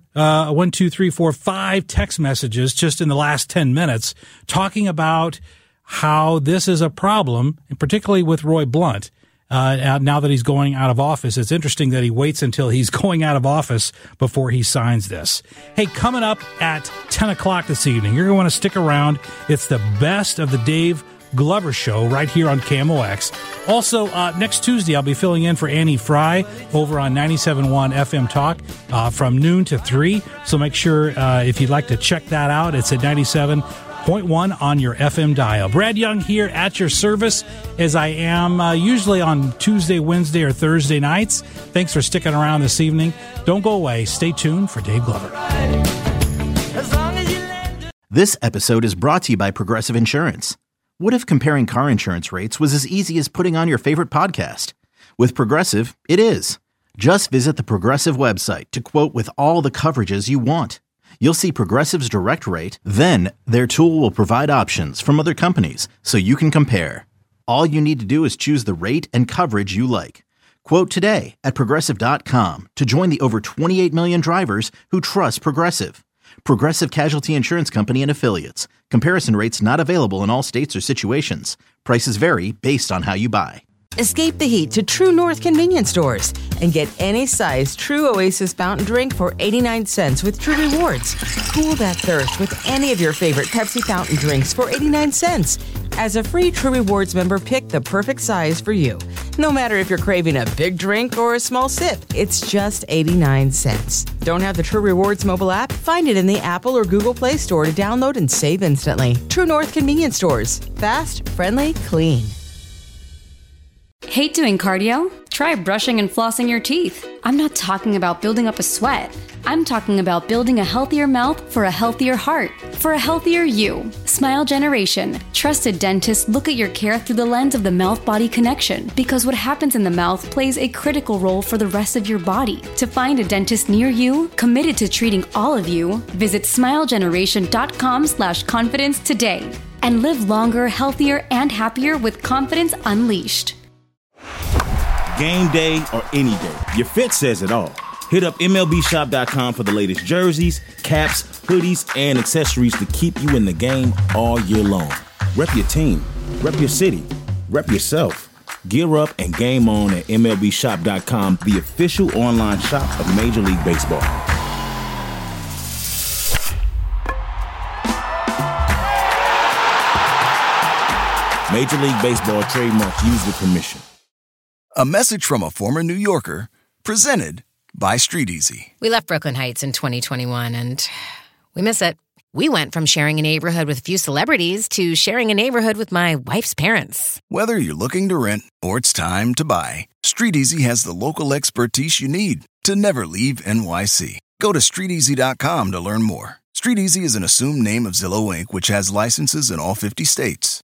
text messages just in the last 10 minutes talking about how this is a problem, and particularly with Roy Blunt. Now that he's going out of office, it's interesting that he waits until he's going out of office before he signs this. Hey, coming up at 10 o'clock this evening, you're going to want to stick around. It's the best of the Dave Glover Show right here on KMOX. Also, next Tuesday, I'll be filling in for Annie Fry over on 97.1 FM Talk from noon to 3. So make sure if you'd like to check that out, it's at 97.1 on your FM dial. Brad Young here at your service, as I am usually on Tuesday, Wednesday, or Thursday nights. Thanks for sticking around this evening. Don't go away. Stay tuned for Dave Glover. This episode is brought to you by Progressive Insurance. What if comparing car insurance rates was as easy as putting on your favorite podcast? With Progressive, it is. Just visit the Progressive website to quote with all the coverages you want. You'll see Progressive's direct rate, then their tool will provide options from other companies so you can compare. All you need to do is choose the rate and coverage you like. Quote today at Progressive.com to join the over 28 million drivers who trust Progressive. Progressive Casualty Insurance Company and Affiliates. Comparison rates not available in all states or situations. Prices vary based on how you buy. Escape the heat to True North convenience stores and get any size True Oasis fountain drink for 89 cents with True Rewards. Cool that thirst with any of your favorite Pepsi fountain drinks for 89 cents. As a free True Rewards member, pick the perfect size for you. No matter if you're craving a big drink or a small sip, it's just 89 cents. Don't have the True Rewards mobile app? Find it in the Apple or Google Play Store to download and save instantly. True North convenience stores. Fast, friendly, clean. Hate doing cardio? Try brushing and flossing your teeth. I'm not talking about building up a sweat. I'm talking about building a healthier mouth for a healthier heart, for a healthier you. Smile Generation. Trusted dentists look at your care through the lens of the mouth-body connection, because what happens in the mouth plays a critical role for the rest of your body. To find a dentist near you, committed to treating all of you, visit smilegeneration.com/confidence today. And live longer, healthier, and happier with confidence unleashed. Game day or any day, your fit says it all. Hit up MLBshop.com for the latest jerseys, caps, hoodies, and accessories to keep you in the game all year long. Rep your team, rep your city, rep yourself. Gear up and game on at MLBshop.com, the official online shop of Major League Baseball. Major League Baseball trademark used with permission. A message from a former New Yorker, presented by StreetEasy. We left Brooklyn Heights in 2021 and we miss it. We went from sharing a neighborhood with a few celebrities to sharing a neighborhood with my wife's parents. Whether you're looking to rent or it's time to buy, StreetEasy has the local expertise you need to never leave NYC. Go to StreetEasy.com to learn more. StreetEasy is an assumed name of Zillow Inc., which has licenses in all 50 states.